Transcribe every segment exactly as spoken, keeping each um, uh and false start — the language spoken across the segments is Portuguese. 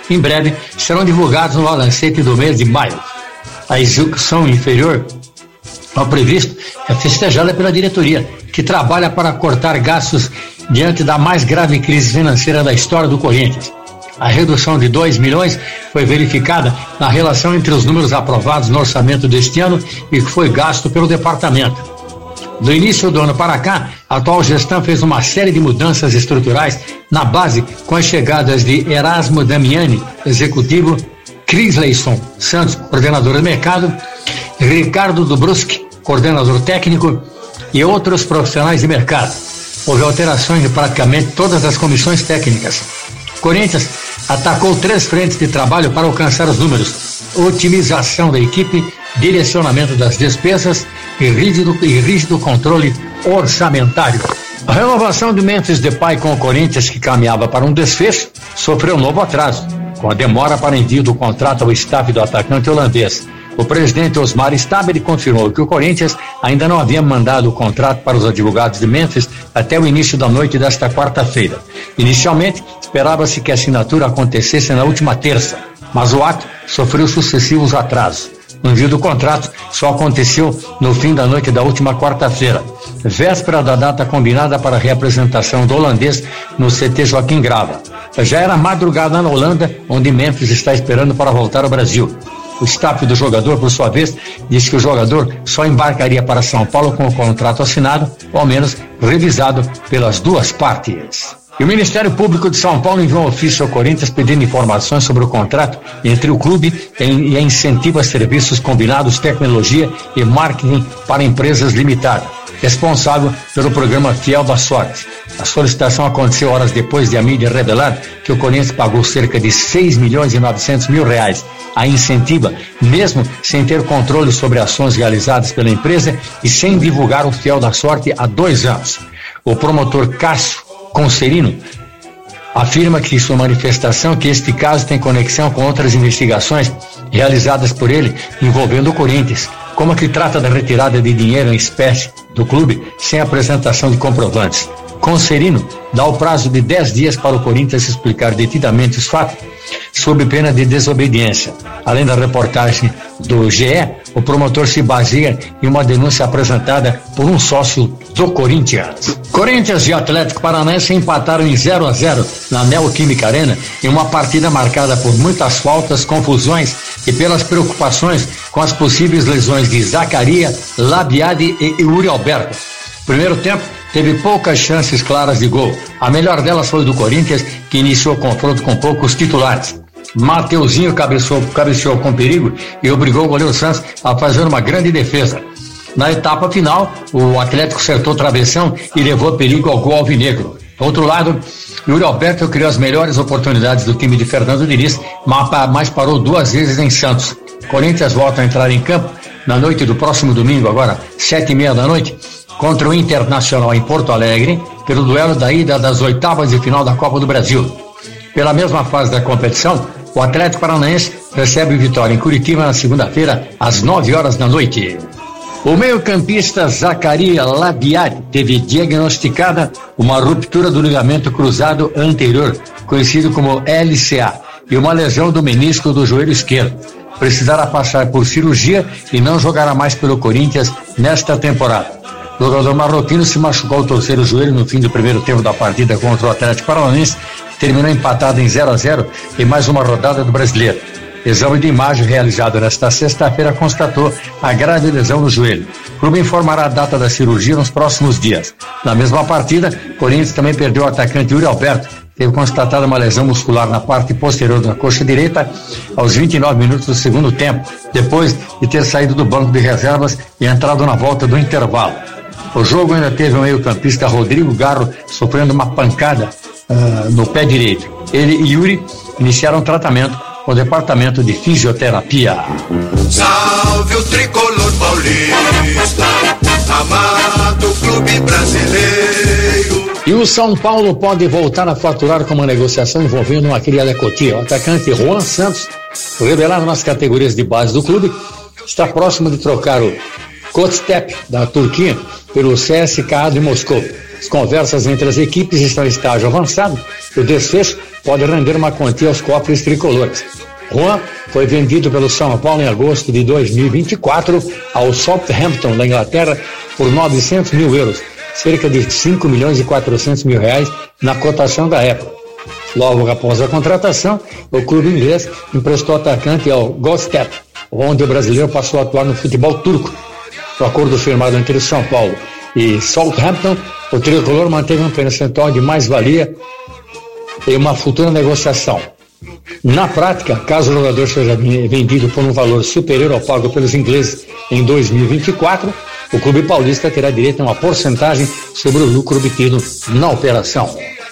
em breve serão divulgados no balancete do mês de maio. A execução inferior ao previsto é festejada pela diretoria, que trabalha para cortar gastos diante da mais grave crise financeira da história do Corinthians. A redução de dois milhões foi verificada na relação entre os números aprovados no orçamento deste ano e que foi gasto pelo departamento. Do início do ano para cá, a atual gestão fez uma série de mudanças estruturais na base, com as chegadas de Erasmo Damiani, executivo, Crisleison Santos, coordenador de mercado, Ricardo Dubruski, coordenador técnico, e outros profissionais de mercado. Houve alterações de praticamente todas as comissões técnicas. Corinthians atacou três frentes de trabalho para alcançar os números: otimização da equipe, direcionamento das despesas e rígido, e rígido controle orçamentário. A renovação de Memphis Depay com o Corinthians, que caminhava para um desfecho, sofreu um novo atraso, com a demora para envio do contrato ao staff do atacante holandês. O presidente Osmar Stabile confirmou que o Corinthians ainda não havia mandado o contrato para os advogados de Memphis até o início da noite desta quarta-feira. Inicialmente, esperava-se que a assinatura acontecesse na última terça, mas o ato sofreu sucessivos atrasos. O envio do contrato só aconteceu no fim da noite da última quarta-feira, véspera da data combinada para a reapresentação do holandês no C T Joaquim Grava. Já era madrugada na Holanda, onde Memphis está esperando para voltar ao Brasil. O staff do jogador, por sua vez, disse que o jogador só embarcaria para São Paulo com o contrato assinado, ou ao menos revisado pelas duas partes. E o Ministério Público de São Paulo enviou um ofício ao Corinthians pedindo informações sobre o contrato entre o clube e a Incentiva Serviços Combinados, Tecnologia e Marketing para Empresas Limitada, responsável pelo programa Fiel da Sorte. A solicitação aconteceu horas depois de a mídia revelar que o Corinthians pagou cerca de seis milhões e novecentos mil reais à Incentiva, mesmo sem ter controle sobre ações realizadas pela empresa e sem divulgar o Fiel da Sorte há dois anos. O promotor Cássio Concerino afirma que sua manifestação que este caso tem conexão com outras investigações realizadas por ele envolvendo o Corinthians, como a que trata da retirada de dinheiro em espécie do clube sem apresentação de comprovantes. Concerino dá o prazo de dez dias para o Corinthians explicar detidamente os fatos, sob pena de desobediência. Além da reportagem do G E, o promotor se baseia em uma denúncia apresentada por um sócio do Corinthians. Corinthians e Atlético Paranaense empataram em zero a zero na Neoquímica Arena, em uma partida marcada por muitas faltas, confusões e pelas preocupações com as possíveis lesões de Zacaria, Labiade e Yuri Alberto. Primeiro tempo teve poucas chances claras de gol. A melhor delas foi do Corinthians, que iniciou o confronto com poucos titulares. Mateuzinho cabeceou, cabeceou com perigo e obrigou o goleiro Santos a fazer uma grande defesa. Na etapa final, o Atlético acertou o travessão e levou perigo ao gol alvinegro. Do outro lado, Yuri Alberto criou as melhores oportunidades do time de Fernando Diniz, mas parou duas vezes em Santos. Corinthians volta a entrar em campo na noite do próximo domingo, agora sete e meia da noite, contra o Internacional em Porto Alegre, pelo duelo da ida das oitavas de final da Copa do Brasil. Pela mesma fase da competição, o Atlético Paranaense recebe Vitória em Curitiba na segunda-feira, às nove horas da noite. O meio-campista Zacaria Labiade teve diagnosticada uma ruptura do ligamento cruzado anterior, conhecido como L C A, e uma lesão do menisco do joelho esquerdo. Precisará passar por cirurgia e não jogará mais pelo Corinthians nesta temporada. O jogador marroquino se machucou ao torcer o joelho no fim do primeiro tempo da partida contra o Atlético Paranaense, terminou empatado em zero a zero em mais uma rodada do Brasileiro. Exame de imagem realizado nesta sexta-feira constatou a grave lesão no joelho. O clube informará a data da cirurgia nos próximos dias. Na mesma partida, Corinthians também perdeu o atacante Yuri Alberto. Teve constatada uma lesão muscular na parte posterior da coxa direita aos vinte e nove minutos do segundo tempo, depois de ter saído do banco de reservas e entrado na volta do intervalo. O jogo ainda teve o meio-campista Rodrigo Garro sofrendo uma pancada uh, no pé direito. Ele e Yuri iniciaram tratamento com o departamento de fisioterapia. Salve o tricolor paulista, amado clube brasileiro. E o São Paulo pode voltar a faturar com uma negociação envolvendo uma criada Cotia. O atacante Juan Santos, revelado nas categorias de base do clube, está próximo de trocar o Kotstep da Turquia pelo C S K A de Moscou. As conversas entre as equipes estão em estágio avançado. O desfecho pode render uma quantia aos cofres tricolores. Juan foi vendido pelo São Paulo em agosto de dois mil e vinte e quatro ao Southampton, da Inglaterra, por novecentos mil euros, cerca de cinco milhões e quatrocentos mil reais na cotação da época. Logo após a contratação, o clube inglês emprestou o atacante ao Göztepe, onde o brasileiro passou a atuar no futebol turco. O acordo firmado entre São Paulo e Southampton, o tricolor manteve um percentual de mais-valia em uma futura negociação. Na prática, caso o jogador seja vendido por um valor superior ao pago pelos ingleses em dois mil e vinte e quatro, o clube paulista terá direito a uma porcentagem sobre o lucro obtido na operação.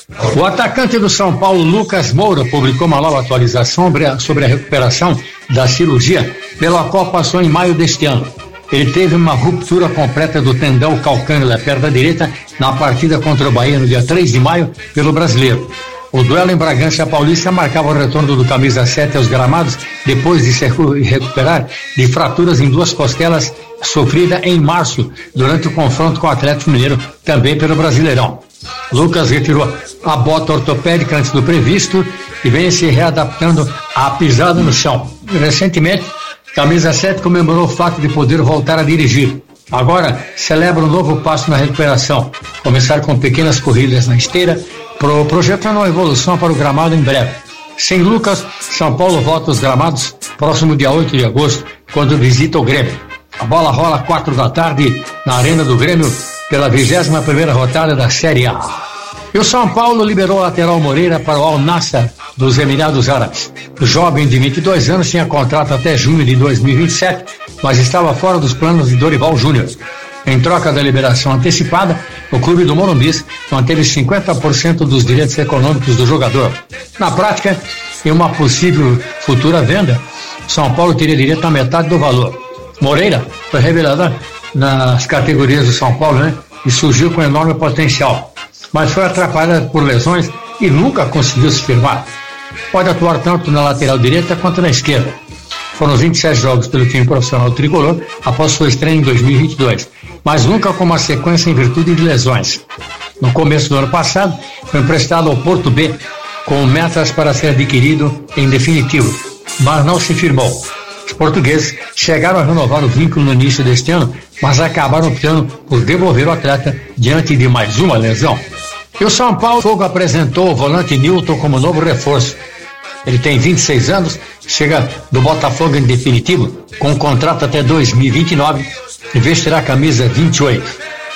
O atacante do São Paulo, Lucas Moura, publicou uma nova atualização sobre a, sobre a recuperação da cirurgia pela qual passou em maio deste ano. Ele teve uma ruptura completa do tendão calcâneo da perna direita na partida contra o Bahia no dia três de maio pelo Brasileiro. O duelo em Bragança Paulista marcava o retorno do camisa sete aos gramados depois de se recuperar de fraturas em duas costelas sofrida em março durante o confronto com o Atlético Mineiro, também pelo Brasileirão. Lucas retirou a bota ortopédica antes do previsto e vem se readaptando à pisada no chão. Recentemente, camisa sete comemorou o fato de poder voltar a dirigir. Agora celebra um novo passo na recuperação, começar com pequenas corridas na esteira, pro, projetando uma evolução para o gramado em breve. Sem Lucas, São Paulo volta aos gramados próximo dia oito de agosto, quando visita o Grêmio. A bola rola às quatro da tarde na Arena do Grêmio pela vigésima primeira rodada da Série A. E o São Paulo liberou o lateral Moreira para o Al Nassr dos Emirados Árabes. O jovem de vinte e dois anos tinha contrato até junho de dois mil e vinte e sete, mas estava fora dos planos de Dorival Júnior. Em troca da liberação antecipada, o clube do Morumbis manteve cinquenta por cento dos direitos econômicos do jogador. Na prática, em uma possível futura venda, São Paulo teria direito a metade do valor. Moreira foi revelado nas categorias do São Paulo, né? E surgiu com enorme potencial, mas foi atrapalhado por lesões e nunca conseguiu se firmar. Pode atuar tanto na lateral direita quanto na esquerda. Foram vinte e sete jogos pelo time profissional tricolor após sua estreia em dois mil e vinte e dois, mas nunca com uma sequência em virtude de lesões. No começo do ano passado, foi emprestado ao Porto B, com metas para ser adquirido em definitivo, mas não se firmou. Os portugueses chegaram a renovar o vínculo no início deste ano, mas acabaram optando por devolver o atleta diante de mais uma lesão. E o São Paulo Fogo apresentou o volante Nilton como novo reforço. Ele tem vinte e seis anos, chega do Botafogo em definitivo, com um contrato até dois mil e vinte e nove, e vestirá a camisa vinte e oito.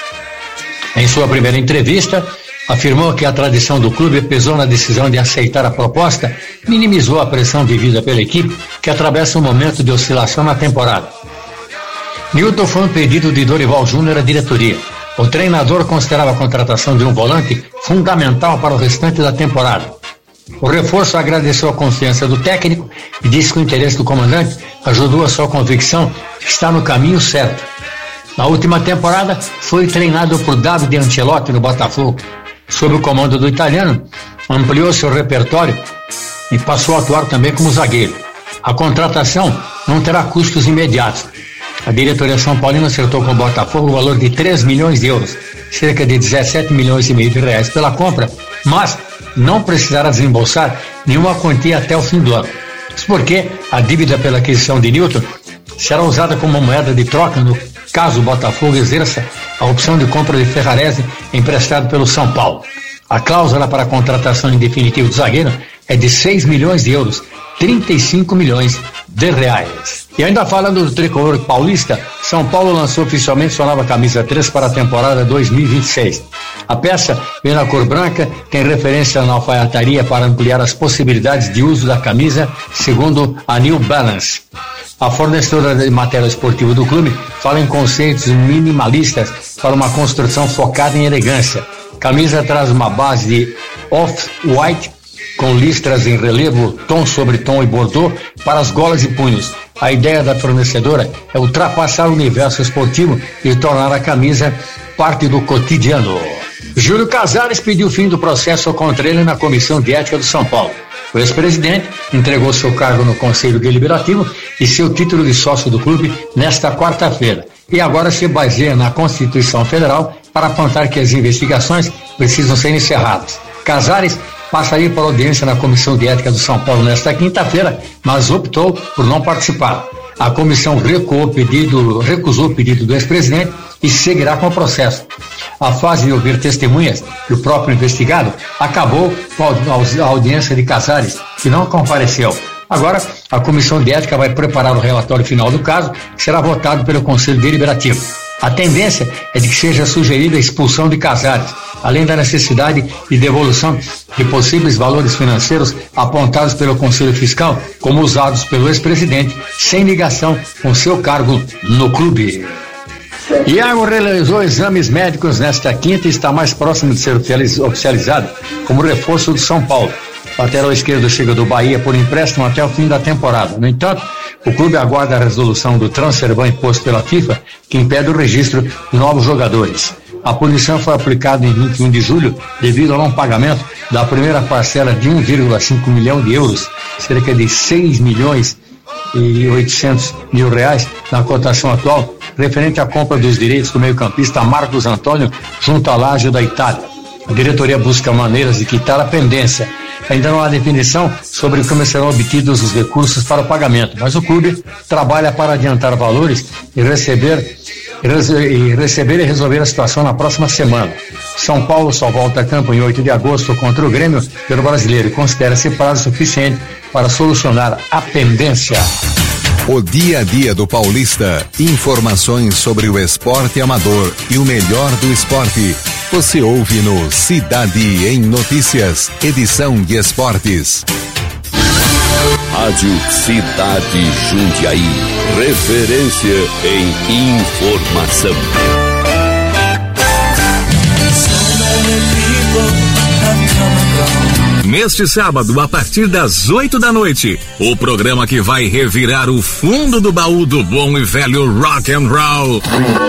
Em sua primeira entrevista, afirmou que a tradição do clube pesou na decisão de aceitar a proposta, minimizou a pressão vivida pela equipe, que atravessa um momento de oscilação na temporada. Nilton foi um pedido de Dorival Júnior à diretoria. O treinador considerava a contratação de um volante fundamental para o restante da temporada. O reforço agradeceu a confiança do técnico e disse que o interesse do comandante ajudou a sua convicção que está no caminho certo. Na última temporada, foi treinado por Davide Ancelotti no Botafogo. Sob o comando do italiano, ampliou seu repertório e passou a atuar também como zagueiro. A contratação não terá custos imediatos. A diretoria São Paulina acertou com o Botafogo o valor de três milhões de euros, cerca de dezessete milhões e meio de reais pela compra, mas não precisará desembolsar nenhuma quantia até o fim do ano. Isso porque a dívida pela aquisição de Nilton será usada como moeda de troca no caso o Botafogo exerça a opção de compra de Ferrarese emprestado pelo São Paulo. A cláusula para a contratação em definitivo do zagueiro é de seis milhões de euros, trinta e cinco milhões de reais. E ainda falando do tricolor paulista, São Paulo lançou oficialmente sua nova camisa três para a temporada dois mil e vinte e seis. A peça vem na cor branca, tem referência na alfaiataria para ampliar as possibilidades de uso da camisa, segundo a New Balance. A fornecedora de material esportivo do clube fala em conceitos minimalistas para uma construção focada em elegância. A camisa traz uma base de off-white com listras em relevo, tom sobre tom e bordô para as golas e punhos. A ideia da fornecedora é ultrapassar o universo esportivo e tornar a camisa parte do cotidiano. Júlio Casares pediu fim do processo contra ele na Comissão de Ética do São Paulo. O ex-presidente entregou seu cargo no Conselho Deliberativo e seu título de sócio do clube nesta quarta-feira. E agora se baseia na Constituição Federal para apontar que as investigações precisam ser encerradas. Casares passaria por audiência na Comissão de Ética do São Paulo nesta quinta-feira, mas optou por não participar. A comissão recuou o pedido, recusou o pedido do ex-presidente e seguirá com o processo. A fase de ouvir testemunhas do próprio investigado acabou com a audiência de Casares, que não compareceu. Agora, a Comissão de Ética vai preparar o relatório final do caso, que será votado pelo Conselho Deliberativo. A tendência é de que seja sugerida a expulsão de Casares, além da necessidade de devolução de possíveis valores financeiros apontados pelo Conselho Fiscal como usados pelo ex-presidente, sem ligação com seu cargo no clube. Iago realizou exames médicos nesta quinta e está mais próximo de ser oficializado como reforço do São Paulo. O lateral esquerdo chega do Bahia por empréstimo até o fim da temporada. No entanto, o clube aguarda a resolução do transfer ban imposto pela FIFA, que impede o registro de novos jogadores. A punição foi aplicada em vinte e um de julho devido ao não pagamento da primeira parcela de um vírgula cinco milhão de euros, cerca de seis milhões e oitocentos mil reais na cotação atual, referente à compra dos direitos do meio-campista Marcos Antônio junto à Lazio da Itália. A diretoria busca maneiras de quitar a pendência. Ainda não há definição sobre como serão obtidos os recursos para o pagamento, mas o clube trabalha para adiantar valores e receber, e receber e resolver a situação na próxima semana. São Paulo só volta a campo em oito de agosto contra o Grêmio pelo Brasileiro e considera-se prazo suficiente para solucionar a pendência. O dia a dia do paulista, informações sobre o esporte amador e o melhor do esporte. Você ouve no Cidade em Notícias, edição de esportes. Rádio Cidade Jundiaí, referência em informação. Neste sábado, a partir das oito da noite, o programa que vai revirar o fundo do baú do bom e velho rock and roll.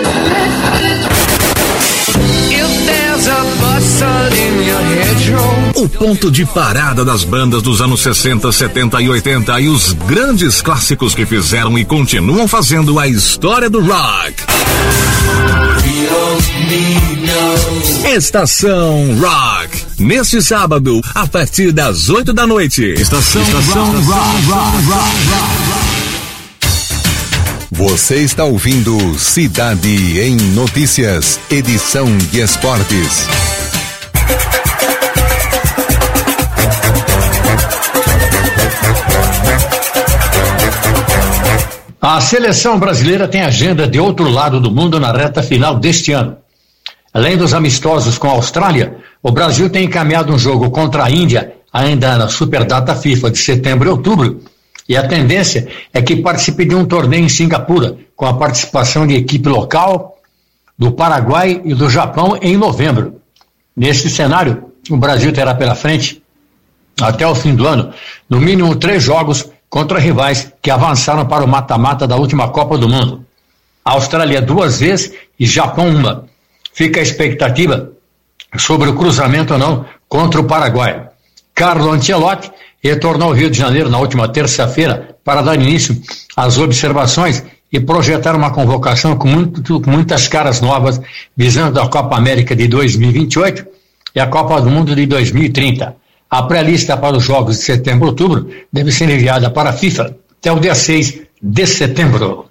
O ponto de parada das bandas dos anos sessenta, setenta e oitenta e os grandes clássicos que fizeram e continuam fazendo a história do rock. Estação Rock. Neste sábado, a partir das oito da noite. Estação, Estação Rock. rock, rock, rock, rock. Você está ouvindo Cidade em Notícias, edição de esportes. A seleção brasileira tem agenda de outro lado do mundo na reta final deste ano. Além dos amistosos com a Austrália, o Brasil tem encaminhado um jogo contra a Índia, ainda na Superdata FIFA de setembro e outubro, e a tendência é que participe de um torneio em Singapura, com a participação de equipe local, do Paraguai e do Japão em novembro. Neste cenário, o Brasil terá pela frente, até o fim do ano, no mínimo três jogos contra rivais que avançaram para o mata-mata da última Copa do Mundo. A Austrália duas vezes e Japão uma. Fica a expectativa sobre o cruzamento ou não contra o Paraguai. Carlo Ancelotti retornou ao Rio de Janeiro na última terça-feira para dar início às observações e projetar uma convocação com, muito, com muitas caras novas, visando a Copa América de dois mil e vinte e oito e a Copa do Mundo de dois mil e trinta. A pré-lista para os jogos de setembro e outubro deve ser enviada para a FIFA até o dia seis de setembro.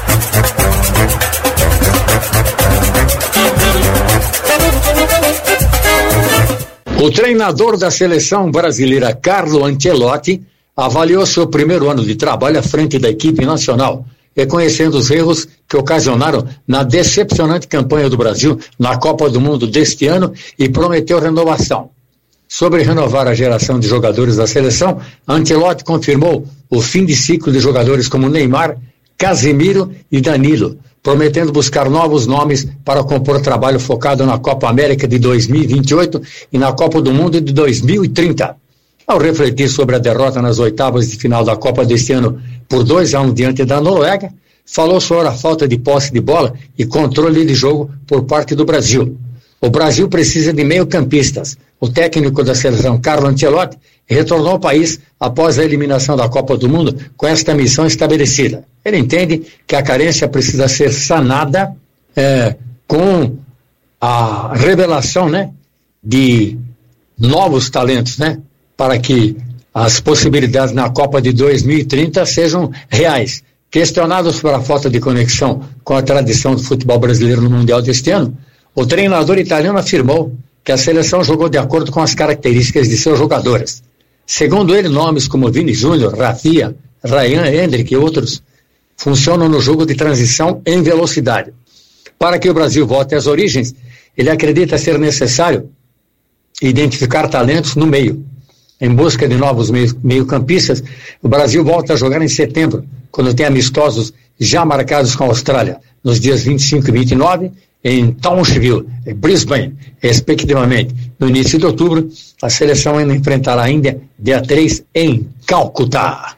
O treinador da seleção brasileira, Carlo Ancelotti, avaliou seu primeiro ano de trabalho à frente da equipe nacional, reconhecendo os erros que ocasionaram na decepcionante campanha do Brasil na Copa do Mundo deste ano e prometeu renovação. Sobre renovar a geração de jogadores da seleção, Ancelotti confirmou o fim de ciclo de jogadores como Neymar, Casemiro e Danilo, prometendo buscar novos nomes para compor trabalho focado na Copa América de dois mil e vinte e oito e na Copa do Mundo de dois mil e trinta. Ao refletir sobre a derrota nas oitavas de final da Copa deste ano por dois a um diante da Noruega, falou sobre a falta de posse de bola e controle de jogo por parte do Brasil. O Brasil precisa de meio-campistas. O técnico da seleção, Carlo Ancelotti, retornou ao país após a eliminação da Copa do Mundo com esta missão estabelecida. Ele entende que a carência precisa ser sanada é, com a revelação, né, de novos talentos, né? Para que as possibilidades na Copa de dois mil e trinta sejam reais. Questionados por a falta de conexão com a tradição do futebol brasileiro no Mundial deste ano, o treinador italiano afirmou que a seleção jogou de acordo com as características de seus jogadores. Segundo ele, nomes como Vini Júnior, Rafinha, Ryan Hendrick e outros funcionam no jogo de transição em velocidade. Para que o Brasil volte às origens, ele acredita ser necessário identificar talentos no meio. Em busca de novos meio-campistas, o Brasil volta a jogar em setembro, quando tem amistosos já marcados com a Austrália, nos dias vinte e cinco e vinte e nove, em Townsville e Brisbane, respectivamente. No início de outubro, a seleção ainda enfrentará a Índia, dia três, em Calcutá.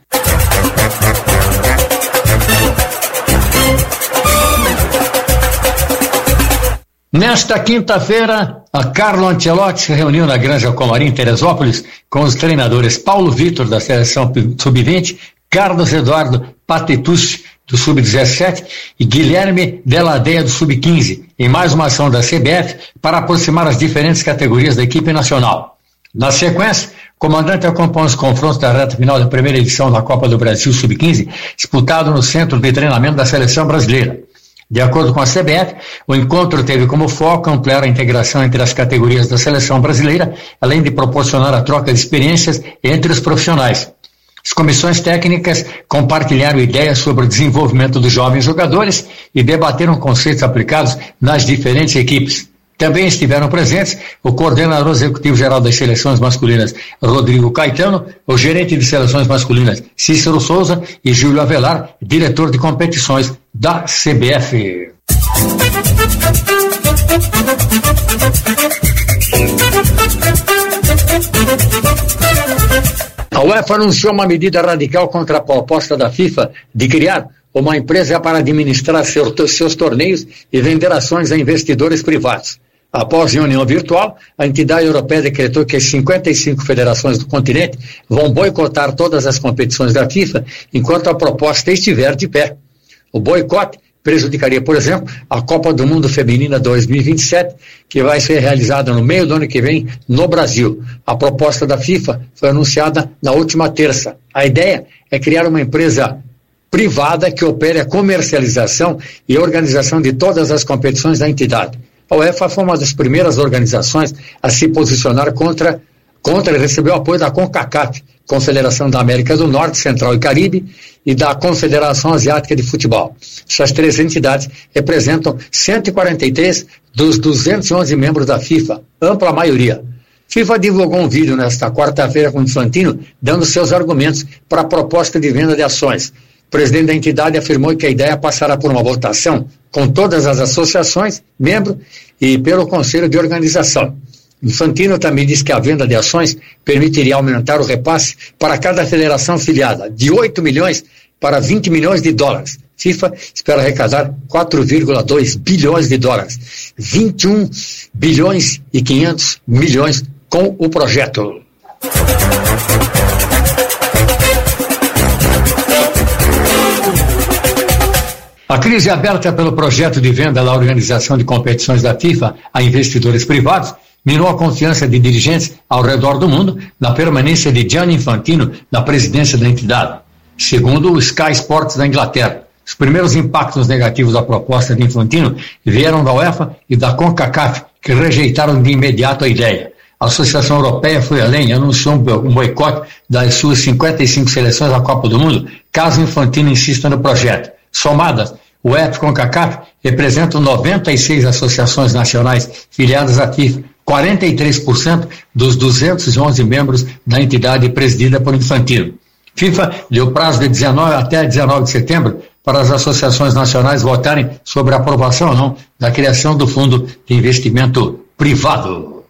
Nesta quinta-feira, a Carlo Ancelotti se reuniu na Granja Comarim, em Teresópolis, com os treinadores Paulo Vitor, da seleção sub vinte, Carlos Eduardo Patetucci, do sub dezessete, e Guilherme Deladeia, do sub quinze, em mais uma ação da C B F para aproximar as diferentes categorias da equipe nacional. Na sequência, o comandante acompanhou os confrontos da reta final da primeira edição da Copa do Brasil sub quinze, disputado no Centro de Treinamento da Seleção Brasileira. De acordo com a C B F, o encontro teve como foco ampliar a integração entre as categorias da seleção brasileira, além de proporcionar a troca de experiências entre os profissionais. As comissões técnicas compartilharam ideias sobre o desenvolvimento dos jovens jogadores e debateram conceitos aplicados nas diferentes equipes. Também estiveram presentes o coordenador executivo-geral das seleções masculinas, Rodrigo Caetano, o gerente de seleções masculinas, Cícero Souza, e Júlio Avelar, diretor de competições da C B F. A UEFA anunciou uma medida radical contra a proposta da FIFA de criar uma empresa para administrar seus torneios e vender ações a investidores privados. Após reunião virtual, a entidade europeia decretou que as cinquenta e cinco federações do continente vão boicotar todas as competições da FIFA enquanto a proposta estiver de pé. O boicote prejudicaria, por exemplo, a Copa do Mundo Feminina dois mil e vinte e sete, que vai ser realizada no meio do ano que vem no Brasil. A proposta da FIFA foi anunciada na última terça. A ideia é criar uma empresa privada que opere a comercialização e organização de todas as competições da entidade. A UEFA foi uma das primeiras organizações a se posicionar contra, contra e recebeu apoio da CONCACAF, Confederação da América do Norte, Central e Caribe, e da Confederação Asiática de Futebol. Essas três entidades representam cento e quarenta e três dos duzentos e onze membros da FIFA, ampla maioria. FIFA divulgou um vídeo nesta quarta-feira com Infantino, dando seus argumentos para a proposta de venda de ações. O presidente da entidade afirmou que a ideia passará por uma votação com todas as associações, membros e pelo Conselho de Organização. Infantino também disse que a venda de ações permitiria aumentar o repasse para cada federação filiada, de oito milhões para vinte milhões de dólares. FIFA espera arrecadar quatro vírgula dois bilhões de dólares, vinte e um bilhões e quinhentos milhões com o projeto. A crise aberta pelo projeto de venda da organização de competições da FIFA a investidores privados minou a confiança de dirigentes ao redor do mundo na permanência de Gianni Infantino na presidência da entidade. Segundo o Sky Sports da Inglaterra, os primeiros impactos negativos da proposta de Infantino vieram da UEFA e da CONCACAF, que rejeitaram de imediato a ideia. A Associação Europeia foi além e anunciou um boicote das suas cinquenta e cinco seleções à Copa do Mundo, caso Infantino insista no projeto. Somadas, o U E F e CONCACAF representam noventa e seis associações nacionais filiadas à FIFA, quarenta e três por cento dos duzentos e onze membros da entidade presidida por Infantino. FIFA deu prazo de dezenove até dezenove de setembro para as associações nacionais votarem sobre a aprovação ou não da criação do Fundo de Investimento Privado.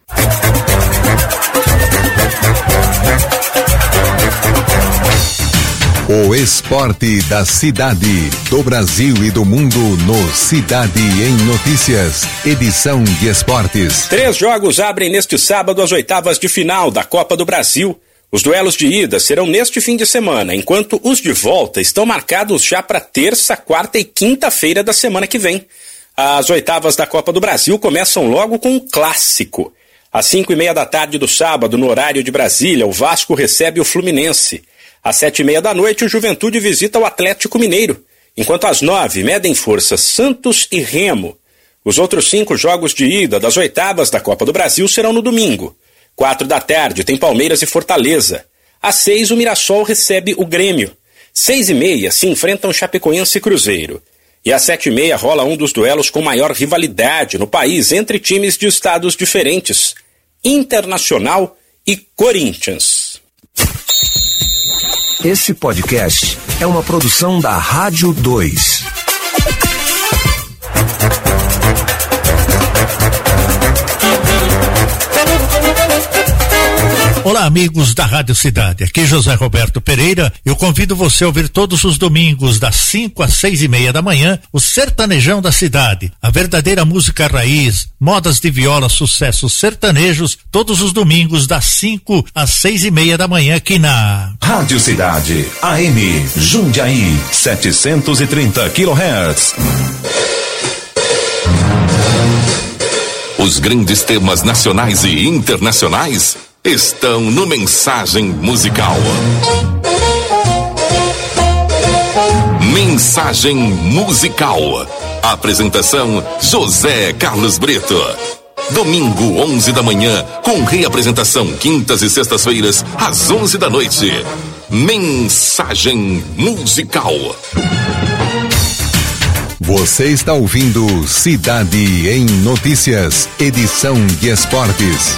O esporte da cidade, do Brasil e do mundo no Cidade em Notícias, edição de esportes. Três jogos abrem neste sábado as oitavas de final da Copa do Brasil. Os duelos de ida serão neste fim de semana, enquanto os de volta estão marcados já para terça, quarta e quinta-feira da semana que vem. As oitavas da Copa do Brasil começam logo com um clássico. Às cinco e meia da tarde do sábado, no horário de Brasília, o Vasco recebe o Fluminense. Às sete e meia da noite, o Juventude visita o Atlético Mineiro, enquanto às nove medem forças Santos e Remo. Os outros cinco jogos de ida das oitavas da Copa do Brasil serão no domingo. Quatro da tarde tem Palmeiras e Fortaleza. Às seis, o Mirassol recebe o Grêmio. Seis e meia se enfrentam Chapecoense e Cruzeiro. E às sete e meia rola um dos duelos com maior rivalidade no país entre times de estados diferentes, Internacional e Corinthians. Esse podcast é uma produção da Rádio dois. Olá, amigos da Rádio Cidade. Aqui José Roberto Pereira. Eu convido você a ouvir todos os domingos, das cinco às seis e meia da manhã, o Sertanejão da Cidade. A verdadeira música raiz, modas de viola, sucessos sertanejos, todos os domingos, das cinco às seis e meia da manhã, aqui na Rádio Cidade, A M, Jundiaí, setecentos e trinta quilohertz. Os grandes temas nacionais e internacionais estão no Mensagem Musical. Mensagem Musical. Apresentação José Carlos Brito. Domingo, onze da manhã, com reapresentação quintas e sextas-feiras, às onze da noite. Mensagem Musical. Você está ouvindo Cidade em Notícias, edição de esportes.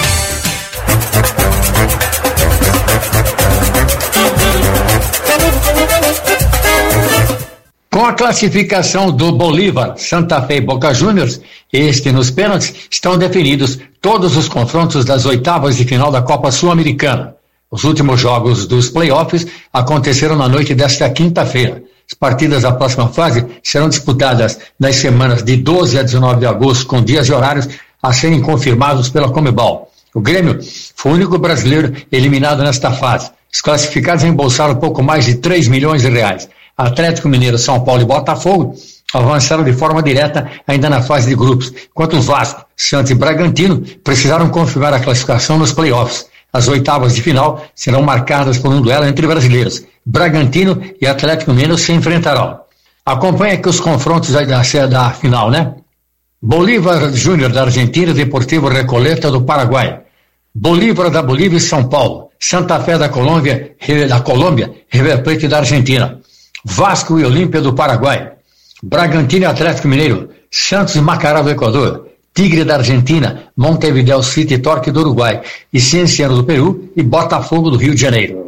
Com a classificação do Bolívar, Santa Fé e Boca Juniors, este nos pênaltis, estão definidos todos os confrontos das oitavas de final da Copa Sul-Americana. Os últimos jogos dos playoffs aconteceram na noite desta quinta-feira. As partidas da próxima fase serão disputadas nas semanas de doze a dezenove de agosto, com dias e horários a serem confirmados pela Conmebol. O Grêmio foi o único brasileiro eliminado nesta fase. Os classificados embolsaram pouco mais de três milhões de reais. Atlético Mineiro, São Paulo e Botafogo avançaram de forma direta ainda na fase de grupos, enquanto o Vasco, Santos e Bragantino precisaram confirmar a classificação nos playoffs. As oitavas de final serão marcadas por um duelo entre brasileiros. Bragantino e Atlético Mineiro se enfrentarão. Acompanhe aqui os confrontos da, da final, né? Bolívar Júnior da Argentina e Deportivo Recoleta do Paraguai. Bolívar da Bolívia e São Paulo. Santa Fé da Colômbia, da Colômbia, River Plate da Argentina. Vasco e Olímpia do Paraguai. Bragantino e Atlético Mineiro. Santos e Macará do Equador. Tigre da Argentina, Montevideo City e Torque do Uruguai. E Cienciano do Peru e Botafogo do Rio de Janeiro.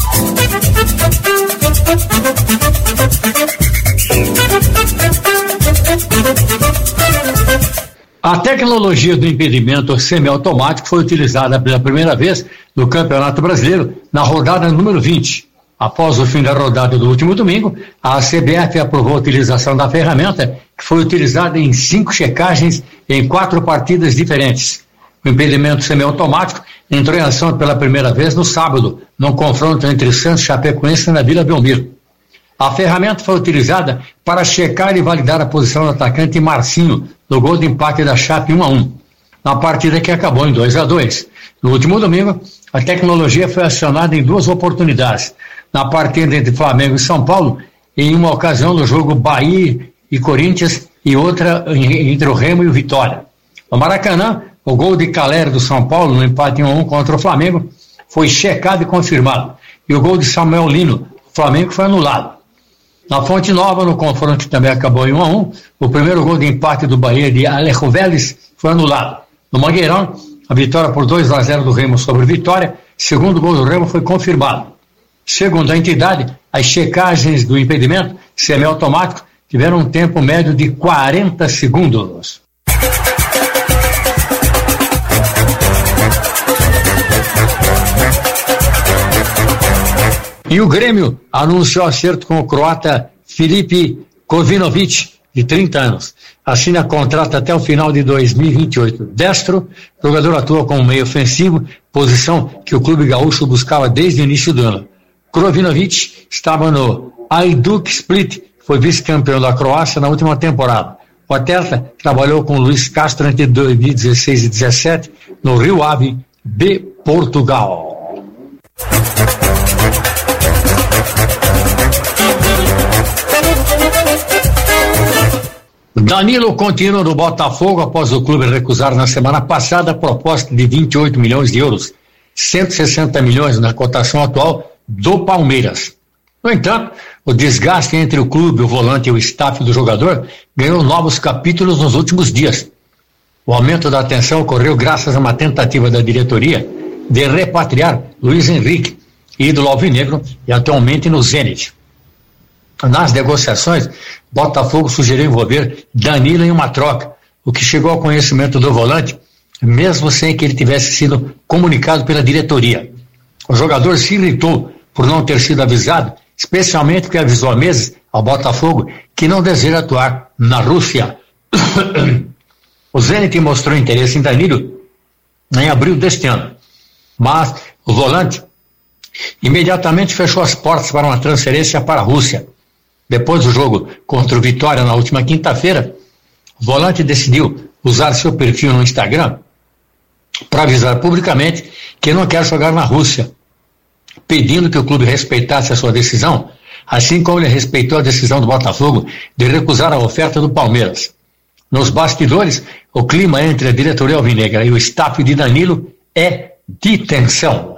A tecnologia do impedimento semiautomático foi utilizada pela primeira vez no Campeonato Brasileiro na rodada número vinte. Após o fim da rodada do último domingo, a C B F aprovou a utilização da ferramenta, que foi utilizada em cinco checagens em quatro partidas diferentes. O impedimento semiautomático entrou em ação pela primeira vez no sábado, num confronto entre Santos e Chapecoense na Vila Belmiro. A ferramenta foi utilizada para checar e validar a posição do atacante Marcinho no gol de empate da Chape um a um, na partida que acabou em dois a dois. No último domingo, a tecnologia foi acionada em duas oportunidades, na partida entre Flamengo e São Paulo, em uma ocasião no jogo Bahia e Corinthians e outra entre o Remo e o Vitória. No Maracanã, o gol de Calera do São Paulo no empate um a um contra o Flamengo foi checado e confirmado, e o gol de Samuel Lino do Flamengo foi anulado. Na Fonte Nova, no confronto que também acabou em um a um, o primeiro gol de empate do Bahia de Alejo Vélez foi anulado. No Mangueirão, a vitória por dois a zero do Remo sobre o Vitória, segundo gol do Remo foi confirmado. Segundo a entidade, as checagens do impedimento semiautomático tiveram um tempo médio de quarenta segundos. E o Grêmio anunciou acerto com o croata Filipe Kovinovic, de trinta anos. Assina contrato até o final de dois mil e vinte e oito. Destro, o jogador atua como meio ofensivo, posição que o clube gaúcho buscava desde o início do ano. Kovinovic estava no Hajduk Split, foi vice-campeão da Croácia na última temporada. O atleta trabalhou com Luiz Castro entre dois mil e dezesseis e dois mil e dezessete no Rio Ave de Portugal. Danilo continua no Botafogo após o clube recusar na semana passada a proposta de vinte e oito milhões de euros, cento e sessenta milhões na cotação atual do Palmeiras. No entanto, o desgaste entre o clube, o volante e o staff do jogador ganhou novos capítulos nos últimos dias. O aumento da atenção ocorreu graças a uma tentativa da diretoria de repatriar Luiz Henrique, ídolo alvinegro e atualmente no Zenit. Nas negociações, Botafogo sugeriu envolver Danilo em uma troca, o que chegou ao conhecimento do volante, mesmo sem que ele tivesse sido comunicado pela diretoria. O jogador se irritou por não ter sido avisado, especialmente porque avisou há meses ao Botafogo que não deseja atuar na Rússia. O Zenit mostrou interesse em Danilo em abril deste ano, mas o volante imediatamente fechou as portas para uma transferência para a Rússia. Depois do jogo contra o Vitória na última quinta-feira, o volante decidiu usar seu perfil no Instagram para avisar publicamente que não quer jogar na Rússia, pedindo que o clube respeitasse a sua decisão, assim como ele respeitou a decisão do Botafogo de recusar a oferta do Palmeiras. Nos bastidores, o clima entre a diretoria alvinegra e o staff de Danilo é de tensão.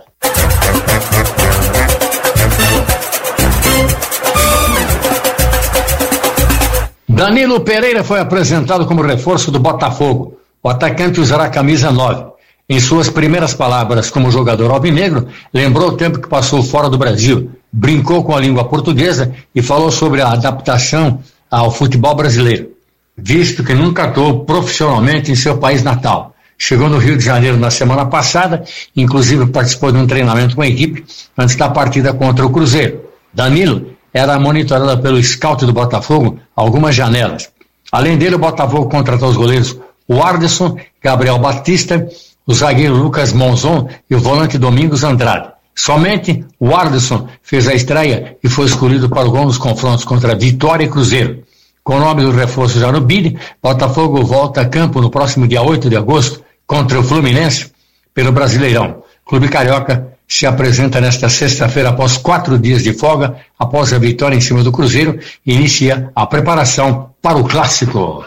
Danilo Pereira foi apresentado como reforço do Botafogo. O atacante usará a camisa nove. Em suas primeiras palavras como jogador alvinegro, lembrou o tempo que passou fora do Brasil, brincou com a língua portuguesa e falou sobre a adaptação ao futebol brasileiro, visto que nunca atuou profissionalmente em seu país natal. Chegou no Rio de Janeiro na semana passada, inclusive participou de um treinamento com a equipe antes da partida contra o Cruzeiro. Danilo era monitorado pelo scout do Botafogo algumas janelas. Além dele, o Botafogo contratou os goleiros o Arderson, Gabriel Batista, o zagueiro Lucas Monzon e o volante Domingos Andrade. Somente o Arderson fez a estreia e foi escolhido para o gol nos confrontos contra Vitória e Cruzeiro. Com o nome do reforço já no bid, Botafogo volta a campo no próximo dia oito de agosto contra o Fluminense pelo Brasileirão. O Clube Carioca se apresenta nesta sexta-feira após quatro dias de folga, após a vitória em cima do Cruzeiro, e inicia a preparação para o Clássico.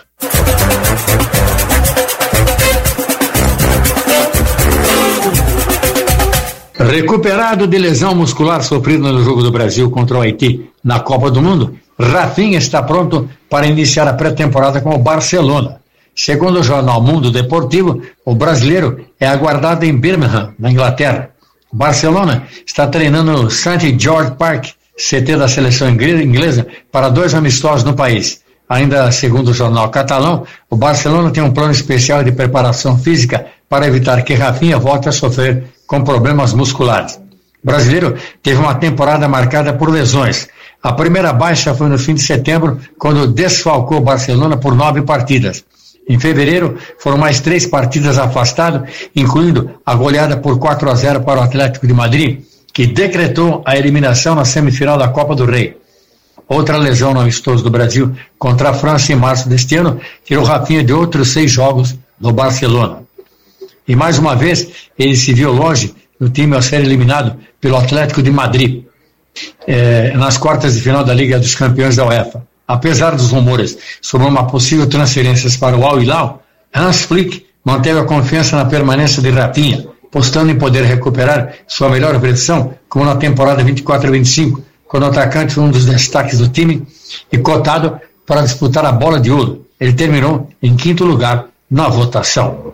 Recuperado de lesão muscular sofrida no jogo do Brasil contra o Haiti na Copa do Mundo, Rafinha está pronto para iniciar a pré-temporada com o Barcelona. Segundo o jornal Mundo Deportivo, o brasileiro é aguardado em Birmingham, na Inglaterra. O Barcelona está treinando no Saint George Park, C T da seleção inglesa, para dois amistosos no país. Ainda segundo o jornal catalão, o Barcelona tem um plano especial de preparação física para evitar que Rafinha volte a sofrer com problemas musculares. O brasileiro teve uma temporada marcada por lesões. A primeira baixa foi no fim de setembro, quando desfalcou o Barcelona por nove partidas. Em fevereiro, foram mais três partidas afastado, incluindo a goleada por quatro a zero para o Atlético de Madrid, que decretou a eliminação na semifinal da Copa do Rei. Outra lesão no amistoso do Brasil contra a França em março deste ano tirou Rafinha de outros seis jogos do Barcelona. E mais uma vez, ele se viu longe do time ao ser eliminado pelo Atlético de Madrid, eh, nas quartas de final da Liga dos Campeões da UEFA. Apesar dos rumores sobre uma possível transferência para o Al Hilal, Hans Flick manteve a confiança na permanência de Rafinha, postando em poder recuperar sua melhor versão, como na temporada vinte e quatro a vinte e cinco, quando o atacante foi um dos destaques do time e cotado para disputar a bola de ouro. Ele terminou em quinto lugar na votação.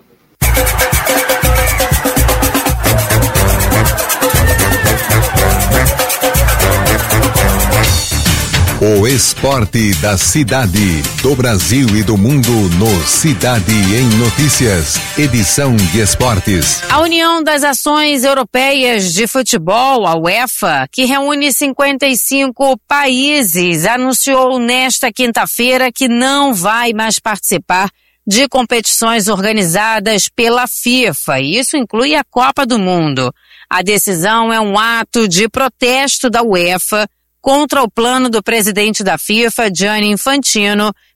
O esporte da cidade, do Brasil e do mundo no Cidade em Notícias, edição de esportes. A União das Ações Europeias de Futebol, a UEFA, que reúne cinquenta e cinco países, anunciou nesta quinta-feira que não vai mais participar de competições organizadas pela FIFA. E isso inclui a Copa do Mundo. A decisão é um ato de protesto da UEFA contra o plano do presidente da FIFA, Gianni Infantino,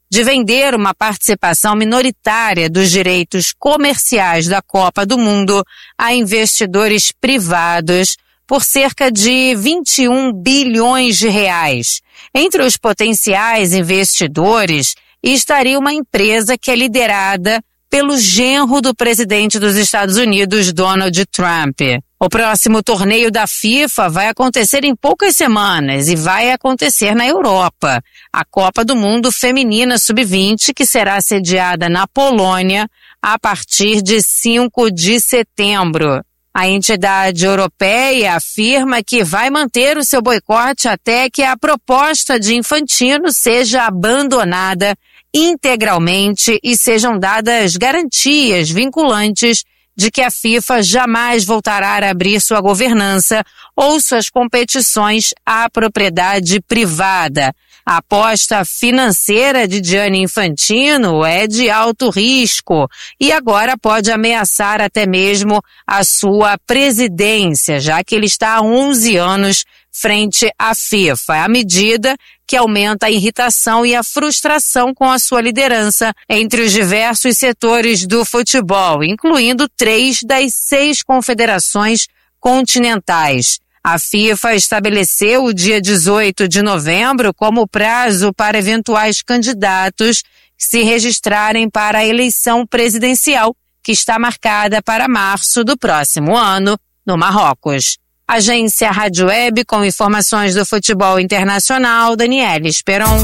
de vender uma participação minoritária dos direitos comerciais da Copa do Mundo a investidores privados por cerca de vinte e um bilhões de reais. Entre os potenciais investidores estaria uma empresa que é liderada pelo genro do presidente dos Estados Unidos, Donald Trump. O próximo torneio da FIFA vai acontecer em poucas semanas e vai acontecer na Europa. A Copa do Mundo Feminina sub vinte, que será sediada na Polônia a partir de cinco de setembro. A entidade europeia afirma que vai manter o seu boicote até que a proposta de Infantino seja abandonada integralmente e sejam dadas garantias vinculantes de que a FIFA jamais voltará a abrir sua governança ou suas competições à propriedade privada. A aposta financeira de Gianni Infantino é de alto risco e agora pode ameaçar até mesmo a sua presidência, já que ele está há onze anos frente à FIFA. A medida que aumenta a irritação e a frustração com a sua liderança entre os diversos setores do futebol, incluindo três das seis confederações continentais. A FIFA estabeleceu o dia dezoito de novembro como prazo para eventuais candidatos se registrarem para a eleição presidencial, que está marcada para março do próximo ano, no Marrocos. Agência Rádio Web com informações do futebol internacional, Daniela Esperon.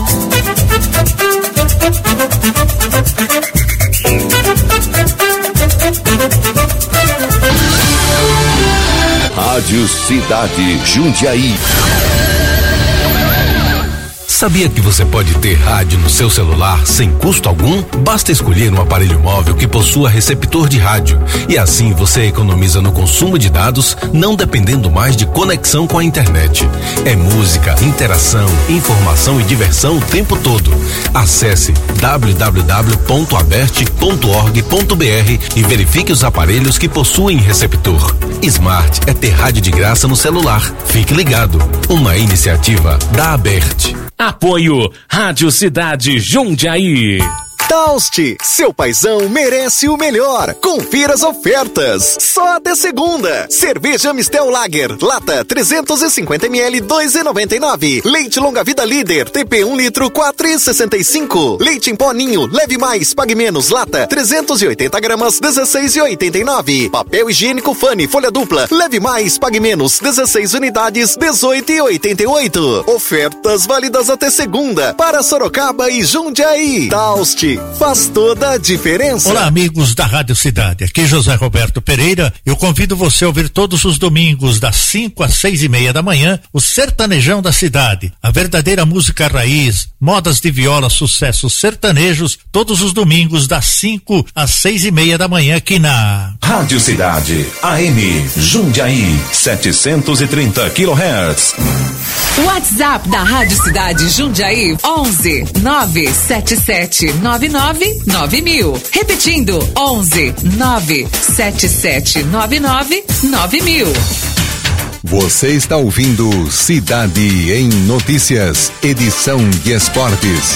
Rádio Cidade Jundiaí. Sabia que você pode ter rádio no seu celular sem custo algum? Basta escolher um aparelho móvel que possua receptor de rádio e assim você economiza no consumo de dados, não dependendo mais de conexão com a internet. É música, interação, informação e diversão o tempo todo. Acesse w w w ponto aberte ponto org ponto b r e verifique os aparelhos que possuem receptor. Smart é ter rádio de graça no celular. Fique ligado. Uma iniciativa da Aberte. Apoio Rádio Cidade Jundiaí. Taust, seu paizão merece o melhor. Confira as ofertas. Só até segunda. Cerveja Mistel Lager, lata trezentos e cinquenta mililitros, dois reais e noventa e nove centavos. Leite Longa Vida Líder, T P um litro, quatro reais e sessenta e cinco centavos. Leite em pó Ninho, leve mais, pague menos, lata trezentos e oitenta gramas, dezesseis reais e oitenta e nove centavos. Papel higiênico Fani, folha dupla, leve mais, pague menos, dezesseis unidades, dezoito reais e oitenta e oito centavos. Ofertas válidas até segunda para Sorocaba e Jundiaí. Taust, faz toda a diferença. Olá, amigos da Rádio Cidade. Aqui José Roberto Pereira. Eu convido você a ouvir todos os domingos das cinco às seis e meia da manhã o Sertanejão da Cidade, a verdadeira música raiz, modas de viola, sucessos sertanejos, todos os domingos das cinco às seis e meia da manhã aqui na Rádio Cidade A M Jundiaí setecentos e trinta quilohertz. WhatsApp da Rádio Cidade Jundiaí onze nove sete sete nove nove nove mil. Repetindo, onze nove sete sete nove nove nove mil. Você está ouvindo Cidade em Notícias, edição de esportes.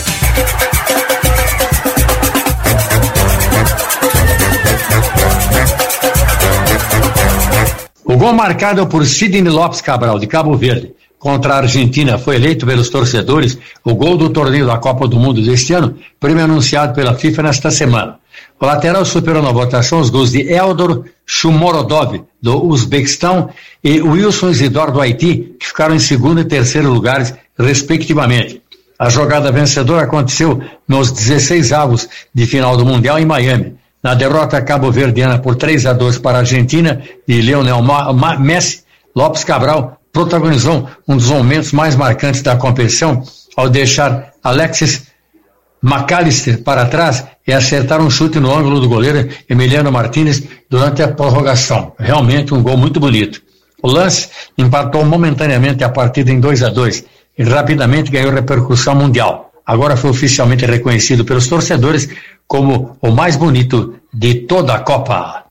O gol marcado por Sidney Lopes Cabral, de Cabo Verde, contra a Argentina, foi eleito pelos torcedores o gol do torneio da Copa do Mundo deste ano, prêmio anunciado pela FIFA nesta semana. O lateral superou na votação os gols de Eldor Shumorodov, do Uzbequistão, e Wilson Isidoro, do Haiti, que ficaram em segundo e terceiro lugares, respectivamente. A jogada vencedora aconteceu nos dezesseis avos de final do Mundial em Miami. Na derrota cabo-verdiana por três a dois para a Argentina de Lionel Messi, Lopes Cabral protagonizou um dos momentos mais marcantes da competição ao deixar Alexis McAllister para trás e acertar um chute no ângulo do goleiro Emiliano Martinez durante a prorrogação. Realmente um gol muito bonito. O lance empatou momentaneamente a partida em dois a dois e rapidamente ganhou repercussão mundial. Agora foi oficialmente reconhecido pelos torcedores como o mais bonito de toda a Copa.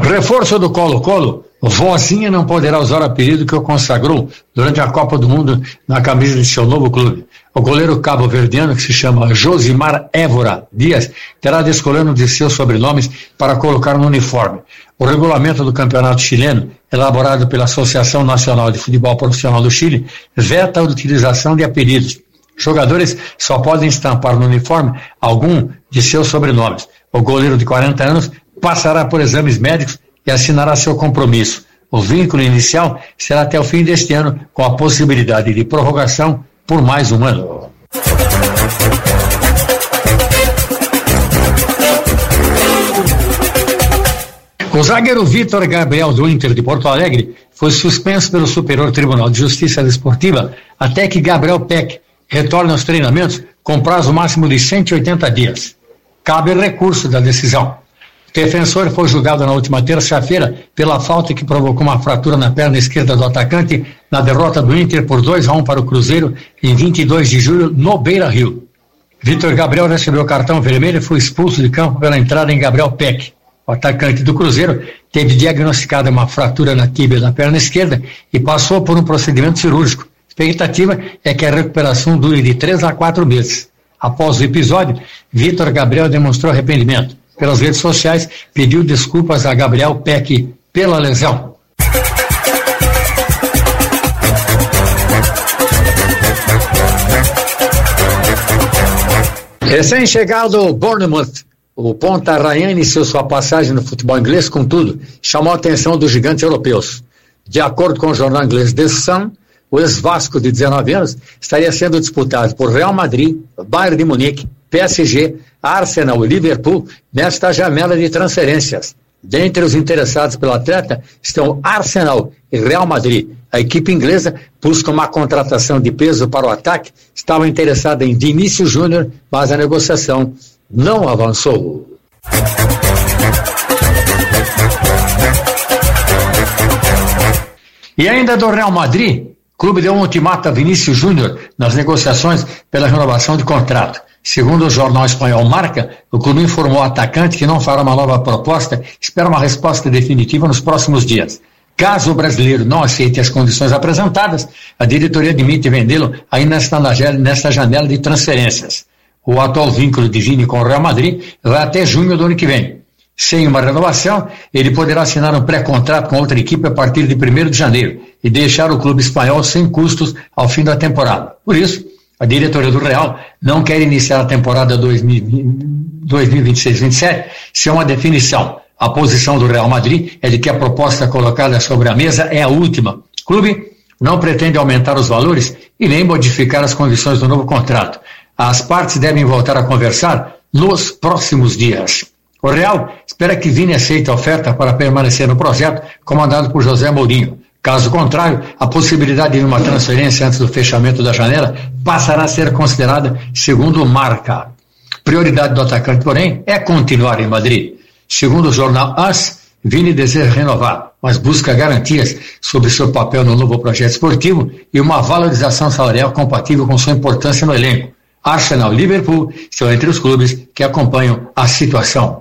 Reforço do Colo-Colo, Vozinha não poderá usar o apelido que o consagrou durante a Copa do Mundo na camisa de seu novo clube. O goleiro cabo-verdiano, que se chama Josimar Évora Dias, terá de escolher um de seus sobrenomes para colocar no uniforme. O regulamento do campeonato chileno, elaborado pela Associação Nacional de Futebol Profissional do Chile, veta a utilização de apelidos. Jogadores só podem estampar no uniforme algum de seus sobrenomes. O goleiro de quarenta anos passará por exames médicos e assinará seu compromisso. O vínculo inicial será até o fim deste ano, com a possibilidade de prorrogação por mais um ano. O zagueiro Vitor Gabriel do Inter de Porto Alegre foi suspenso pelo Superior Tribunal de Justiça Desportiva até que Gabriel Peck retorne aos treinamentos com prazo máximo de cento e oitenta dias. Cabe recurso da decisão. O defensor foi julgado na última terça-feira pela falta que provocou uma fratura na perna esquerda do atacante na derrota do Inter por dois a um para o Cruzeiro em vinte e dois de julho no Beira-Rio. Vitor Gabriel recebeu cartão vermelho e foi expulso de campo pela entrada em Gabriel Peck. O atacante do Cruzeiro teve diagnosticada uma fratura na tíbia da perna esquerda e passou por um procedimento cirúrgico. A expectativa é que a recuperação dure de três a quatro meses. Após o episódio, Vitor Gabriel demonstrou arrependimento. Pelas redes sociais, pediu desculpas a Gabriel Peck pela lesão. Recém-chegado Bournemouth, o ponta Ryan iniciou sua passagem no futebol inglês com tudo, chamou a atenção dos gigantes europeus. De acordo com o jornal inglês The Sun, o ex-Vasco de dezenove anos estaria sendo disputado por Real Madrid, Bayern de Munique, P S G, Arsenal e Liverpool nesta janela de transferências. Dentre os interessados pelo atleta estão Arsenal e Real Madrid. A equipe inglesa busca uma contratação de peso para o ataque, estava interessada em Vinícius Júnior, mas a negociação não avançou. E ainda do Real Madrid, o clube deu um ultimato a Vinícius Júnior nas negociações pela renovação de contrato. Segundo o jornal espanhol Marca, o clube informou ao atacante que não fará uma nova proposta, espera uma resposta definitiva nos próximos dias. Caso o brasileiro não aceite as condições apresentadas, a diretoria admite vendê-lo ainda nesta janela de transferências. O atual vínculo de Vini com o Real Madrid vai até junho do ano que vem. Sem uma renovação, ele poderá assinar um pré-contrato com outra equipe a partir de primeiro de janeiro e deixar o clube espanhol sem custos ao fim da temporada. Por isso, a diretoria do Real não quer iniciar a temporada dois mil e vinte e seis vinte e sete sem uma definição. A posição do Real Madrid é de que a proposta colocada sobre a mesa é a última. O clube não pretende aumentar os valores e nem modificar as condições do novo contrato. As partes devem voltar a conversar nos próximos dias. O Real espera que Vini aceite a oferta para permanecer no projeto comandado por José Mourinho. Caso contrário, a possibilidade de uma transferência antes do fechamento da janela passará a ser considerada segundo o Marca. Prioridade do atacante, porém, é continuar em Madrid. Segundo o jornal AS, Vini deseja renovar, mas busca garantias sobre seu papel no novo projeto esportivo e uma valorização salarial compatível com sua importância no elenco. Arsenal e Liverpool estão entre os clubes que acompanham a situação.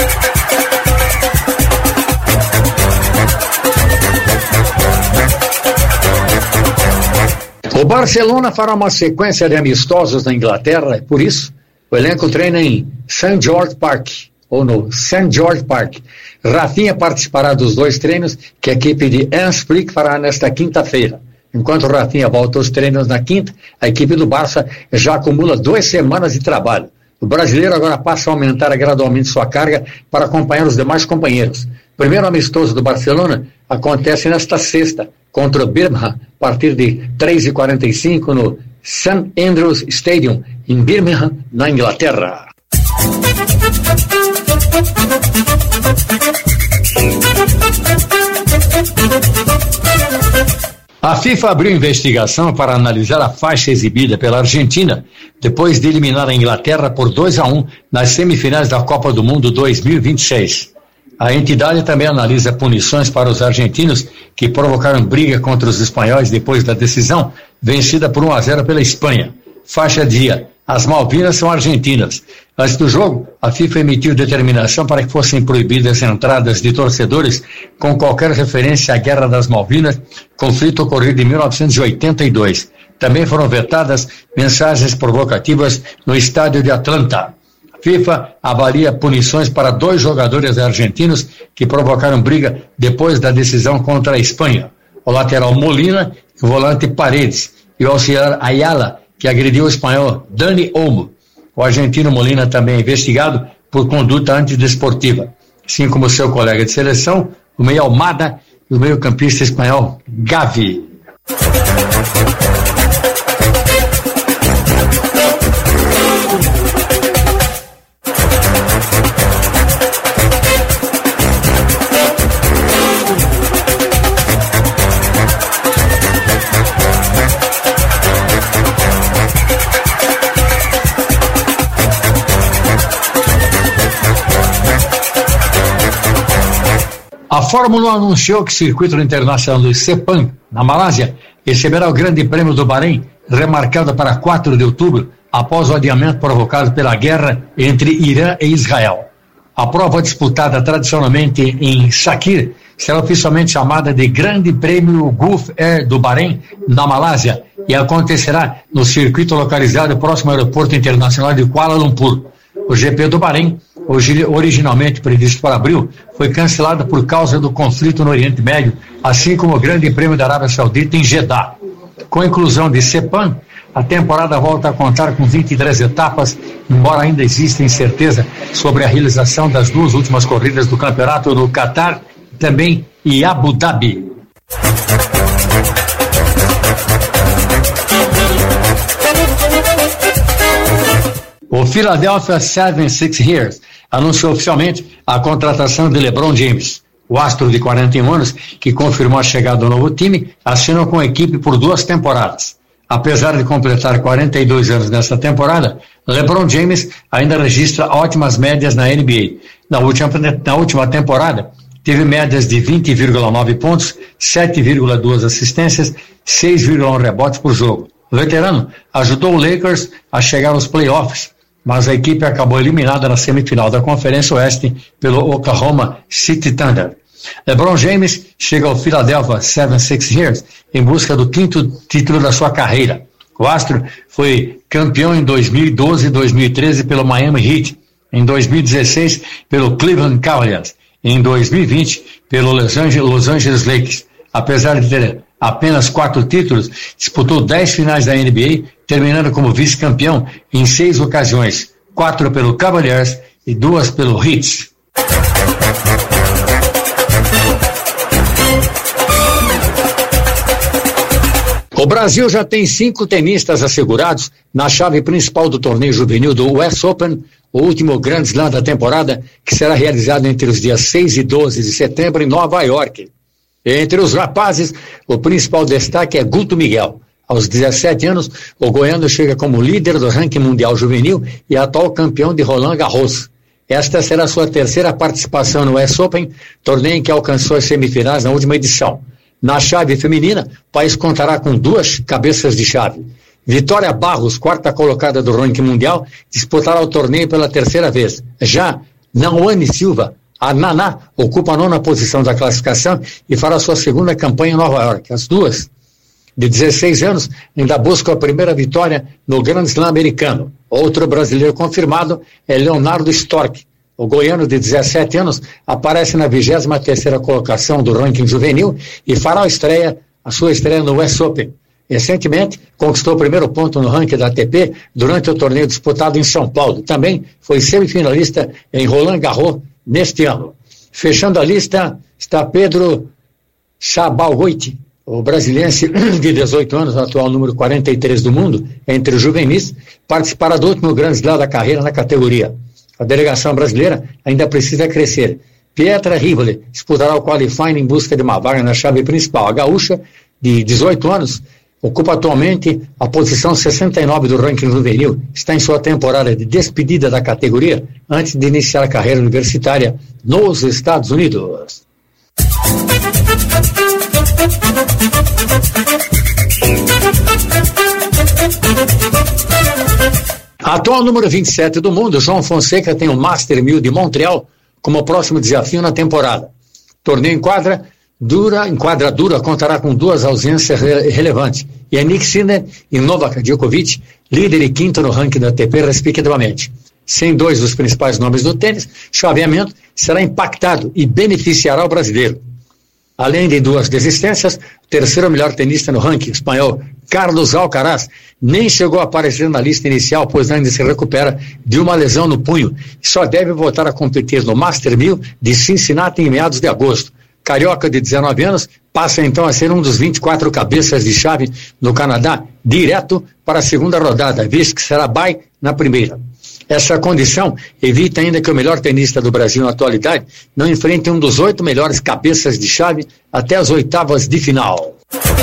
O Barcelona fará uma sequência de amistosos na Inglaterra, e por isso o elenco treina em Saint George Park, ou no Saint George Park. Rafinha participará dos dois treinos que a equipe de Hans Flick fará nesta quinta-feira. Enquanto o Rafinha volta aos treinos na quinta, a equipe do Barça já acumula duas semanas de trabalho. O brasileiro agora passa a aumentar gradualmente sua carga para acompanhar os demais companheiros. O primeiro amistoso do Barcelona acontece nesta sexta, contra o Birmingham, a partir de três e quarenta e cinco no Saint Andrews Stadium, em Birmingham, na Inglaterra. A FIFA abriu investigação para analisar a faixa exibida pela Argentina depois de eliminar a Inglaterra por dois a um nas semifinais da Copa do Mundo dois mil e vinte e seis. A entidade também analisa punições para os argentinos que provocaram briga contra os espanhóis depois da decisão, vencida por um a zero pela Espanha. faixa dizia: as Malvinas são argentinas. Antes do jogo, a FIFA emitiu determinação para que fossem proibidas entradas de torcedores com qualquer referência à Guerra das Malvinas, conflito ocorrido em mil novecentos e oitenta e dois. Também foram vetadas mensagens provocativas no estádio de Atlanta. A FIFA avalia punições para dois jogadores argentinos que provocaram briga depois da decisão contra a Espanha: o lateral Molina e o volante Paredes, e o auxiliar Ayala, que agrediu o espanhol Dani Olmo. O argentino Molina também é investigado por conduta antidesportiva, assim como seu colega de seleção, o meio Almada, e o meio-campista espanhol Gavi. A Fórmula um anunciou que o circuito internacional do Sepang, na Malásia, receberá o Grande Prêmio do Bahrein, remarcado para quatro de outubro, após o adiamento provocado pela guerra entre Irã e Israel. A prova, disputada tradicionalmente em Shakir, será oficialmente chamada de Grande Prêmio Gulf Air do Bahrein, na Malásia, e acontecerá no circuito localizado próximo ao aeroporto internacional de Kuala Lumpur. O G P do Bahrein, originalmente previsto para abril, foi cancelado por causa do conflito no Oriente Médio, assim como o Grande Prêmio da Arábia Saudita em Jeddah. Com a inclusão de Sepang, a temporada volta a contar com vinte e três etapas, embora ainda exista incerteza sobre a realização das duas últimas corridas do campeonato no Catar e também em Abu Dhabi. O Philadelphia seventy-six ers anunciou oficialmente a contratação de LeBron James. O astro de quarenta e um anos, que confirmou a chegada ao novo time, assinou com a equipe por duas temporadas. Apesar de completar quarenta e dois anos nesta temporada, LeBron James ainda registra ótimas médias na N B A. Na última, na última temporada, teve médias de vinte vírgula nove pontos, sete vírgula duas assistências, seis vírgula um rebotes por jogo. O veterano ajudou o Lakers a chegar aos playoffs, mas a equipe acabou eliminada na semifinal da Conferência Oeste pelo Oklahoma City Thunder. LeBron James chega ao Philadelphia seventy-six ers em busca do quinto título da sua carreira. O astro foi campeão em dois mil e doze e dois mil e treze pelo Miami Heat, em dois mil e dezesseis pelo Cleveland Cavaliers e em dois mil e vinte pelo Los Angeles, Los Angeles Lakers. Apesar de ter apenas quatro títulos, disputou dez finais da N B A, terminando como vice-campeão em seis ocasiões, quatro pelo Cavaliers e duas pelo Heat. O Brasil já tem cinco tenistas assegurados na chave principal do torneio juvenil do U S Open, o último Grand Slam da temporada, que será realizado entre os dias seis e doze de setembro em Nova York. Entre os rapazes, o principal destaque é Guto Miguel. Aos dezessete anos, o goiano chega como líder do ranking mundial juvenil e atual campeão de Roland Garros. Esta será sua terceira participação no U S Open, torneio em que alcançou as semifinais na última edição. Na chave feminina, o país contará com duas cabeças de chave. Vitória Barros, quarta colocada do ranking mundial, disputará o torneio pela terceira vez. Já Naoane Silva, a Naná, ocupa a nona posição da classificação e fará sua segunda campanha em Nova York. As duas, de dezesseis anos, ainda buscam a primeira vitória no Grand Slam americano. Outro brasileiro confirmado é Leonardo Storck. O goiano de dezessete anos aparece na vigésima terceira colocação do ranking juvenil e fará a estreia, a sua estreia no U S Open. Recentemente, conquistou o primeiro ponto no ranking da A T P durante o torneio disputado em São Paulo. Também foi semifinalista em Roland Garros neste ano. Fechando a lista está Pedro Chabalgoiti, o brasiliense de dezoito anos, atual número quarenta e três do mundo, entre os juvenis, participará do último Grand Slam da carreira na categoria. A delegação brasileira ainda precisa crescer. Pietra Rivoli disputará o qualifying em busca de uma vaga na chave principal. A gaúcha, de dezoito anos, ocupa atualmente a posição sessenta e nove do ranking juvenil. Está em sua temporada de despedida da categoria antes de iniciar a carreira universitária nos Estados Unidos. Atual número vinte e sete do mundo, João Fonseca tem o Master mil de Montreal como próximo desafio na temporada. Torneio em quadra dura, em quadra dura contará com duas ausências re- relevantes. Yannick Sinner e Novak Djokovic, líder e quinto no ranking da A T P, respectivamente. Sem dois dos principais nomes do tênis, o chaveamento será impactado e beneficiará o brasileiro. Além de duas desistências, o terceiro melhor tenista no ranking espanhol, Carlos Alcaraz, nem chegou a aparecer na lista inicial, pois ainda se recupera de uma lesão no punho e só deve voltar a competir no Master mil de Cincinnati em meados de agosto. Carioca de dezenove anos passa então a ser um dos vinte e quatro cabeças de chave no Canadá, direto para a segunda rodada, visto que será bye na primeira. Essa condição evita ainda que o melhor tenista do Brasil na atualidade não enfrente um dos oito melhores cabeças de chave até as oitavas de final.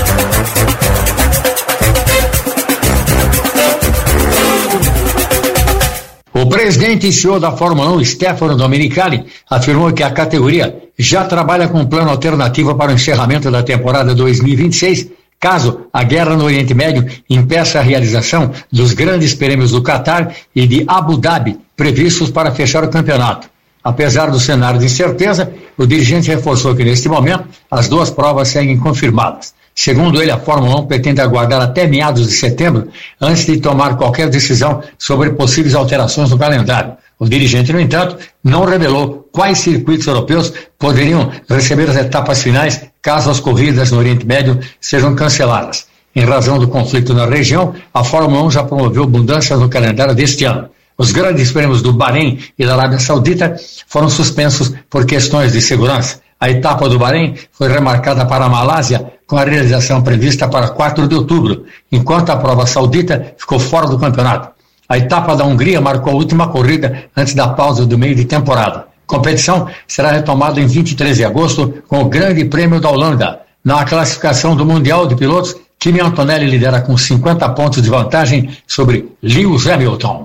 O presidente e C E O da Fórmula um, Stefano Domenicali, afirmou que a categoria já trabalha com um plano alternativo para o encerramento da temporada dois mil e vinte e seis, caso a guerra no Oriente Médio impeça a realização dos grandes prêmios do Catar e de Abu Dhabi, previstos para fechar o campeonato. Apesar do cenário de incerteza, o dirigente reforçou que, neste momento, as duas provas seguem confirmadas. Segundo ele, a Fórmula um pretende aguardar até meados de setembro antes de tomar qualquer decisão sobre possíveis alterações no calendário. O dirigente, no entanto, não revelou quais circuitos europeus poderiam receber as etapas finais caso as corridas no Oriente Médio sejam canceladas. Em razão do conflito na região, a Fórmula um já promoveu mudanças no calendário deste ano. Os grandes prêmios do Bahrein e da Arábia Saudita foram suspensos por questões de segurança. A etapa do Bahrein foi remarcada para a Malásia, com a realização prevista para quatro de outubro, enquanto a prova saudita ficou fora do campeonato. A etapa da Hungria marcou a última corrida antes da pausa do meio de temporada. A competição será retomada em vinte e três de agosto com o Grande Prêmio da Holanda. Na classificação do Mundial de Pilotos, Kimi Antonelli lidera com cinquenta pontos de vantagem sobre Lewis Hamilton.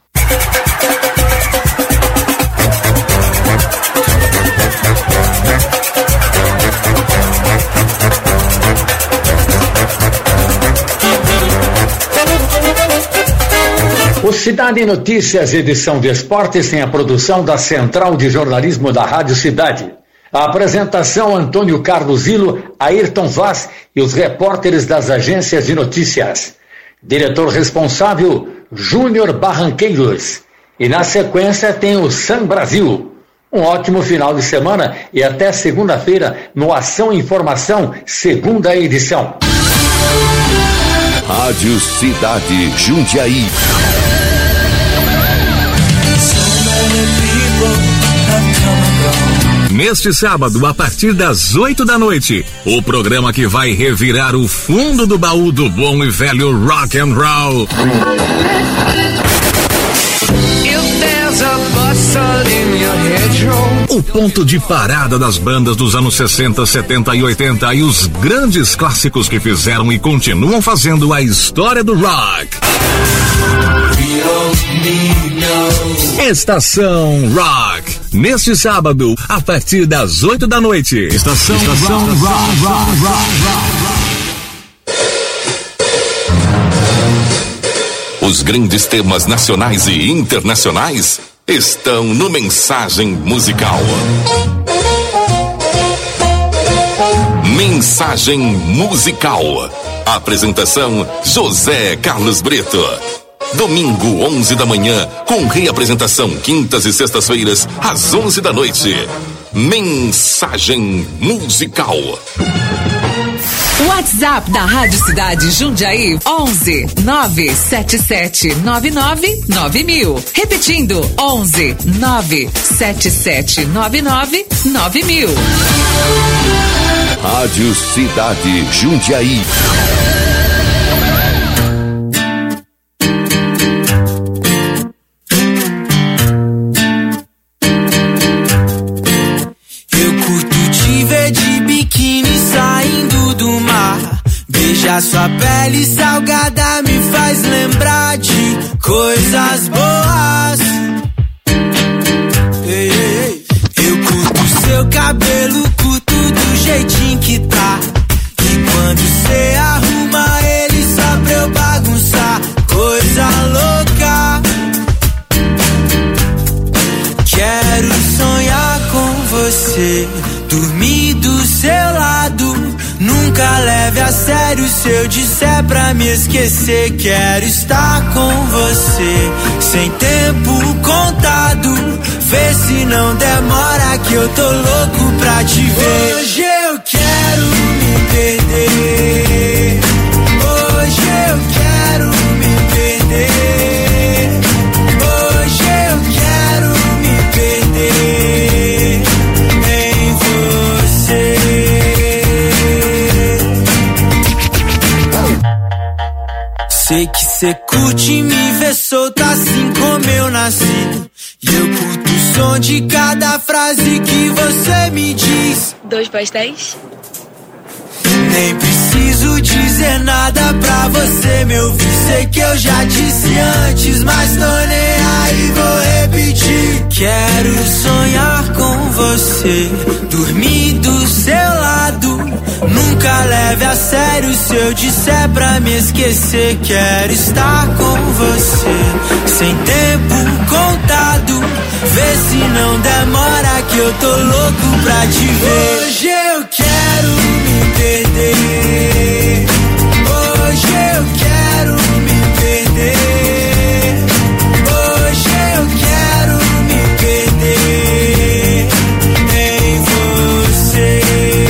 O Cidade Notícias, edição de esportes, tem a produção da Central de Jornalismo da Rádio Cidade. A apresentação, Antônio Carlos Zilo, Ayrton Vaz e os repórteres das agências de notícias. Diretor responsável, Júnior Barranqueiros. E na sequência tem o Sam Brasil. Um ótimo final de semana e até segunda-feira no Ação Informação, segunda edição. Rádio Cidade Jundiaí. Neste sábado, a partir das oito da noite, o programa que vai revirar o fundo do baú do bom e velho rock and roll. O ponto de parada das bandas dos anos sessenta, setenta e oitenta e os grandes clássicos que fizeram e continuam fazendo a história do rock. Estação Rock. Neste sábado, a partir das oito da noite. Estação, Estação Rock. rock, rock, rock, rock. Os grandes temas nacionais e internacionais estão no Mensagem Musical. Mensagem Musical. Apresentação José Carlos Brito. Domingo, onze da manhã, com reapresentação quintas e sextas-feiras, às onze da noite. Mensagem Musical. WhatsApp da Rádio Cidade Jundiaí, onze nove sete sete nove nove nove mil. Repetindo, onze nove sete sete nove nove nove mil. Rádio Cidade Jundiaí. A sua pele salgada me faz lembrar de coisas boas. Ei, ei, eu curto seu cabelo, curto do jeitinho que tá. E quando cê arruma ele só pra eu bagunçar, coisa louca. você, dormir do seu lado. Nunca leve a sério se eu disser pra me esquecer. Quero estar com você, sem tempo contado. Vê se não demora que eu tô louco pra te ver. Hoje eu quero me perder. Hoje eu quero me perder. Hoje eu quero me perder em você. Sei que cê curte me ver solta assim como eu nasci. E eu curto o som de cada frase que você me diz. Dois pastéis? Nem preciso dizer nada pra você me ouvir. Sei que eu já disse antes, mas tô nem aí, vou repetir. Quero sonhar com você, dormir do seu lado. Nunca leve a sério se eu disser pra me esquecer. Quero estar com você, sem tempo contado. Vê se não demora que eu tô louco pra te ver. Hoje eu quero me perder. Hoje eu quero me perder. Hoje eu quero me perder em você.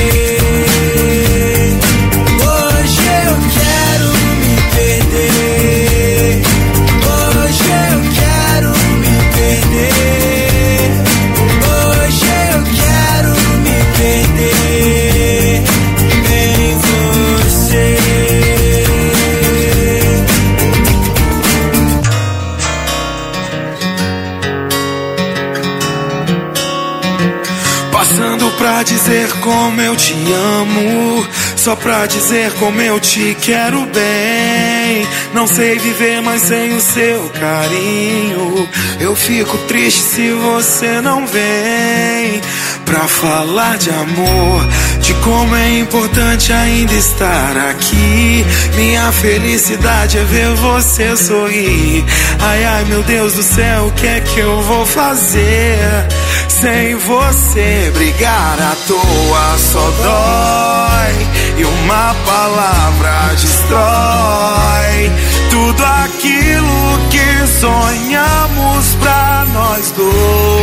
Hoje eu quero me perder. Hoje eu quero me perder. Hoje eu quero me perder em você. Passando pra dizer como eu te amo, só pra dizer como eu te quero bem. Não sei viver mais sem o seu carinho. Eu fico triste se você não vem pra falar de amor, de como é importante ainda estar aqui. Minha felicidade é ver você sorrir. Ai, ai, meu Deus do céu, o que é que eu vou fazer sem você? Brigar à toa só dói, e uma palavra destrói tudo aquilo que sonhamos pra nós dois.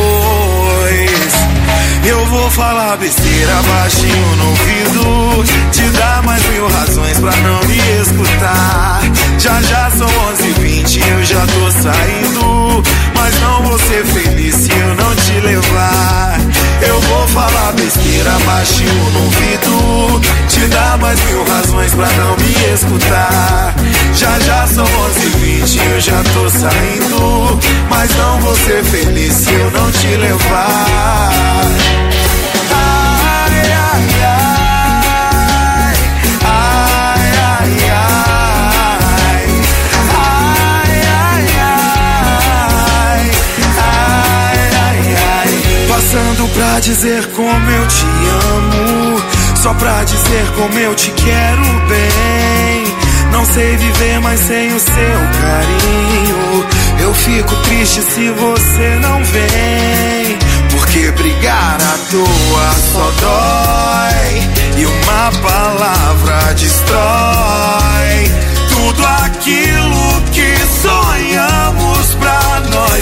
Eu vou falar besteira baixinho no ouvido, te dar mais mil razões pra não me escutar. Já já são onze e vinte, eu já tô saindo, mas não vou ser feliz se eu não te levar. Eu vou falar besteira baixinho no ouvido, te dar mais mil razões pra não me escutar. Já já são onze e vinte, eu já tô saindo, mas não vou ser feliz se eu não te levar. Ai, ai, ai, ai, ai, ai, ai, ai, ai, ai, ai. Passando pra dizer como eu te amo, só pra dizer como eu te quero bem. Não sei viver mais sem o seu carinho. Eu fico triste se você não vem, porque brigar à toa só dói, e uma palavra destrói tudo aquilo que sonhamos pra nós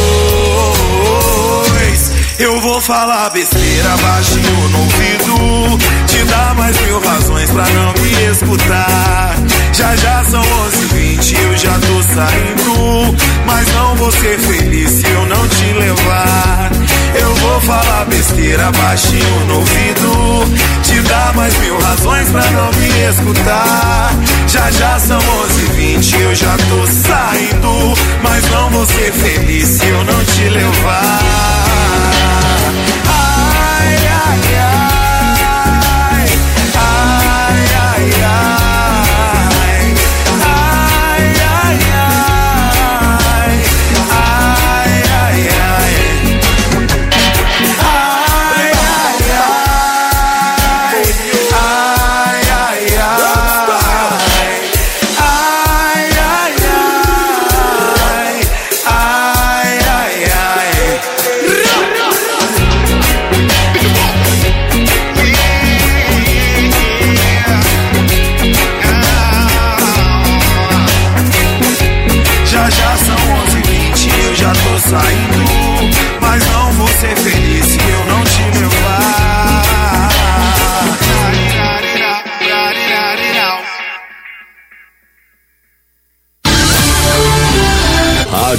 dois. Eu vou falar besteira baixinho no ouvido, te dar mais mil razões pra não me escutar. Já já são onze e vinte, eu já tô saindo, mas não vou ser feliz se eu não te levar. Eu vou falar besteira baixinho no ouvido, te dar mais mil razões pra não me escutar. Já já são onze e vinte, eu já tô saindo, mas não vou ser feliz se eu não te levar. Ai, ai, ai, ai, ai, ai.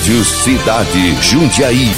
Rádio Cidade Jundiaí.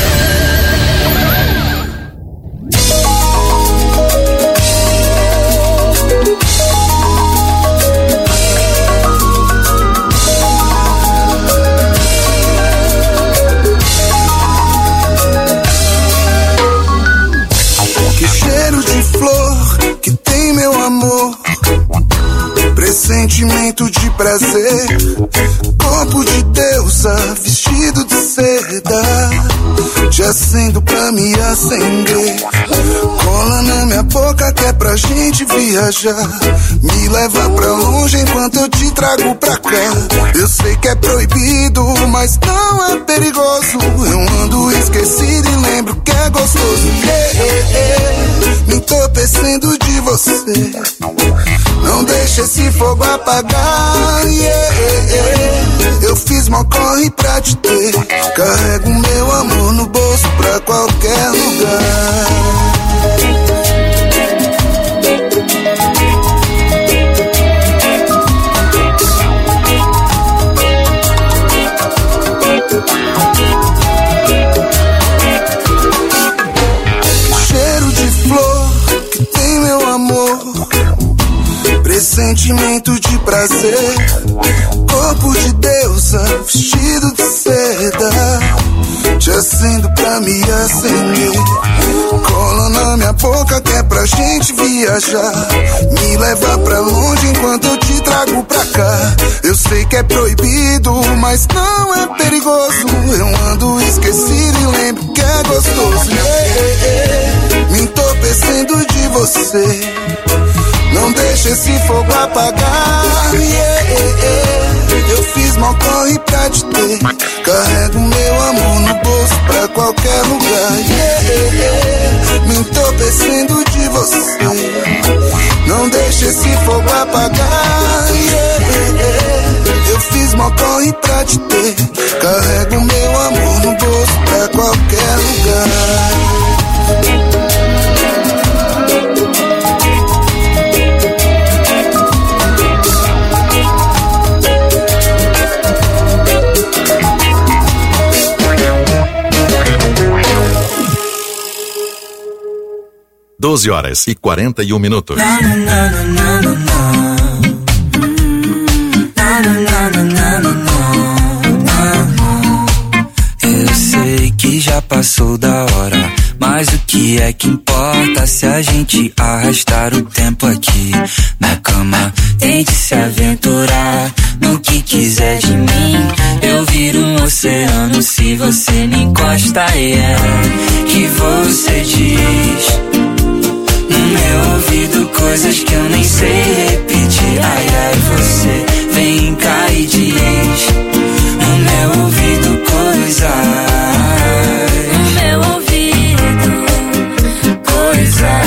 Que cheiro de flor que tem meu amor, pressentimento de prazer, corpo de deusa vestido de seda, te acendo pra me acender, cola na minha boca que é pra gente viajar, me leva pra longe enquanto eu te trago pra cá. Eu sei que é proibido, mas não é perigoso, eu ando esquecido e lembro que é gostoso. Yeah, yeah, yeah. Me entorpecendo de você, não deixa esse fogo apagar. Yeah, yeah. Eu fiz mal corre pra te ter, carrego meu amor no bolso pra qualquer lugar. Cheiro de flor que tem meu amor, pressentimento de prazer, corpo de deusa vestido de seda, te acendo pra me acender, cola na minha boca que é pra gente viajar, me leva pra longe enquanto eu te trago pra cá. Eu sei que é proibido, mas não é perigoso, eu ando esquecido e lembro que é gostoso. Yeah, yeah, yeah. Me entorpecendo de você, não deixa esse fogo apagar. Yeah, yeah, yeah. Eu fiz mal corre pra te ter, carrego meu amor no bolso pra qualquer lugar. Yeah, yeah, yeah. Me entorpecendo de você, não deixa esse fogo apagar. Yeah, yeah, yeah. Eu fiz mal corre pra te ter, carrego meu amor no bolso pra qualquer lugar. doze horas e quarenta e um minutos. Eu sei que já passou da hora, mas o que é que importa se a gente arrastar o tempo aqui na cama? Tente se aventurar no que quiser de mim. Eu viro um oceano se você me encosta. E é que você diz no meu ouvido coisas que eu nem sei repetir. Ai, ai, você vem cá e diz no meu ouvido coisas, no meu ouvido coisas.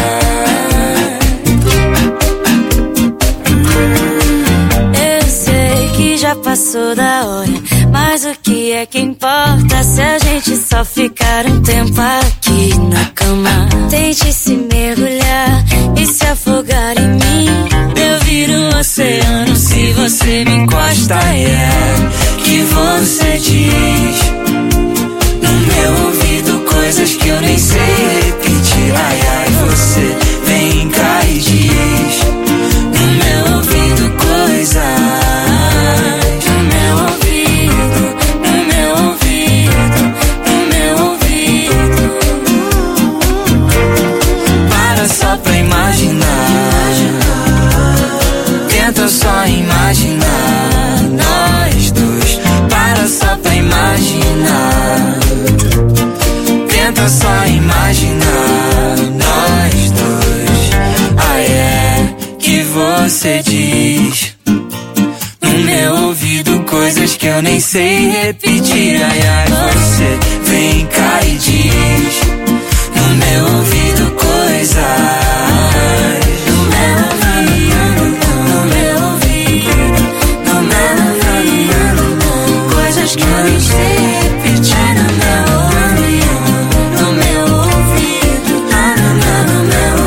Eu sei que já passou da hora, mas o que é que importa se a gente só ficar um tempo aqui na cama? Tente se mergulhar e se afogar em mim. Eu viro um oceano se você me encosta. E é que você diz no meu ouvido coisas que eu nem sei repetir. Ai, ai, você vem cá e diz no meu ouvido coisas, no meu ouvido, no meu ouvido, no meu ouvido. Para só pra imaginar, tenta só imaginar nós dois. Para só pra imaginar, tenta só imaginar nós dois. Ah, é que você diz no meu ouvido coisas que eu nem sei repetir. Ai, ai, você vem cá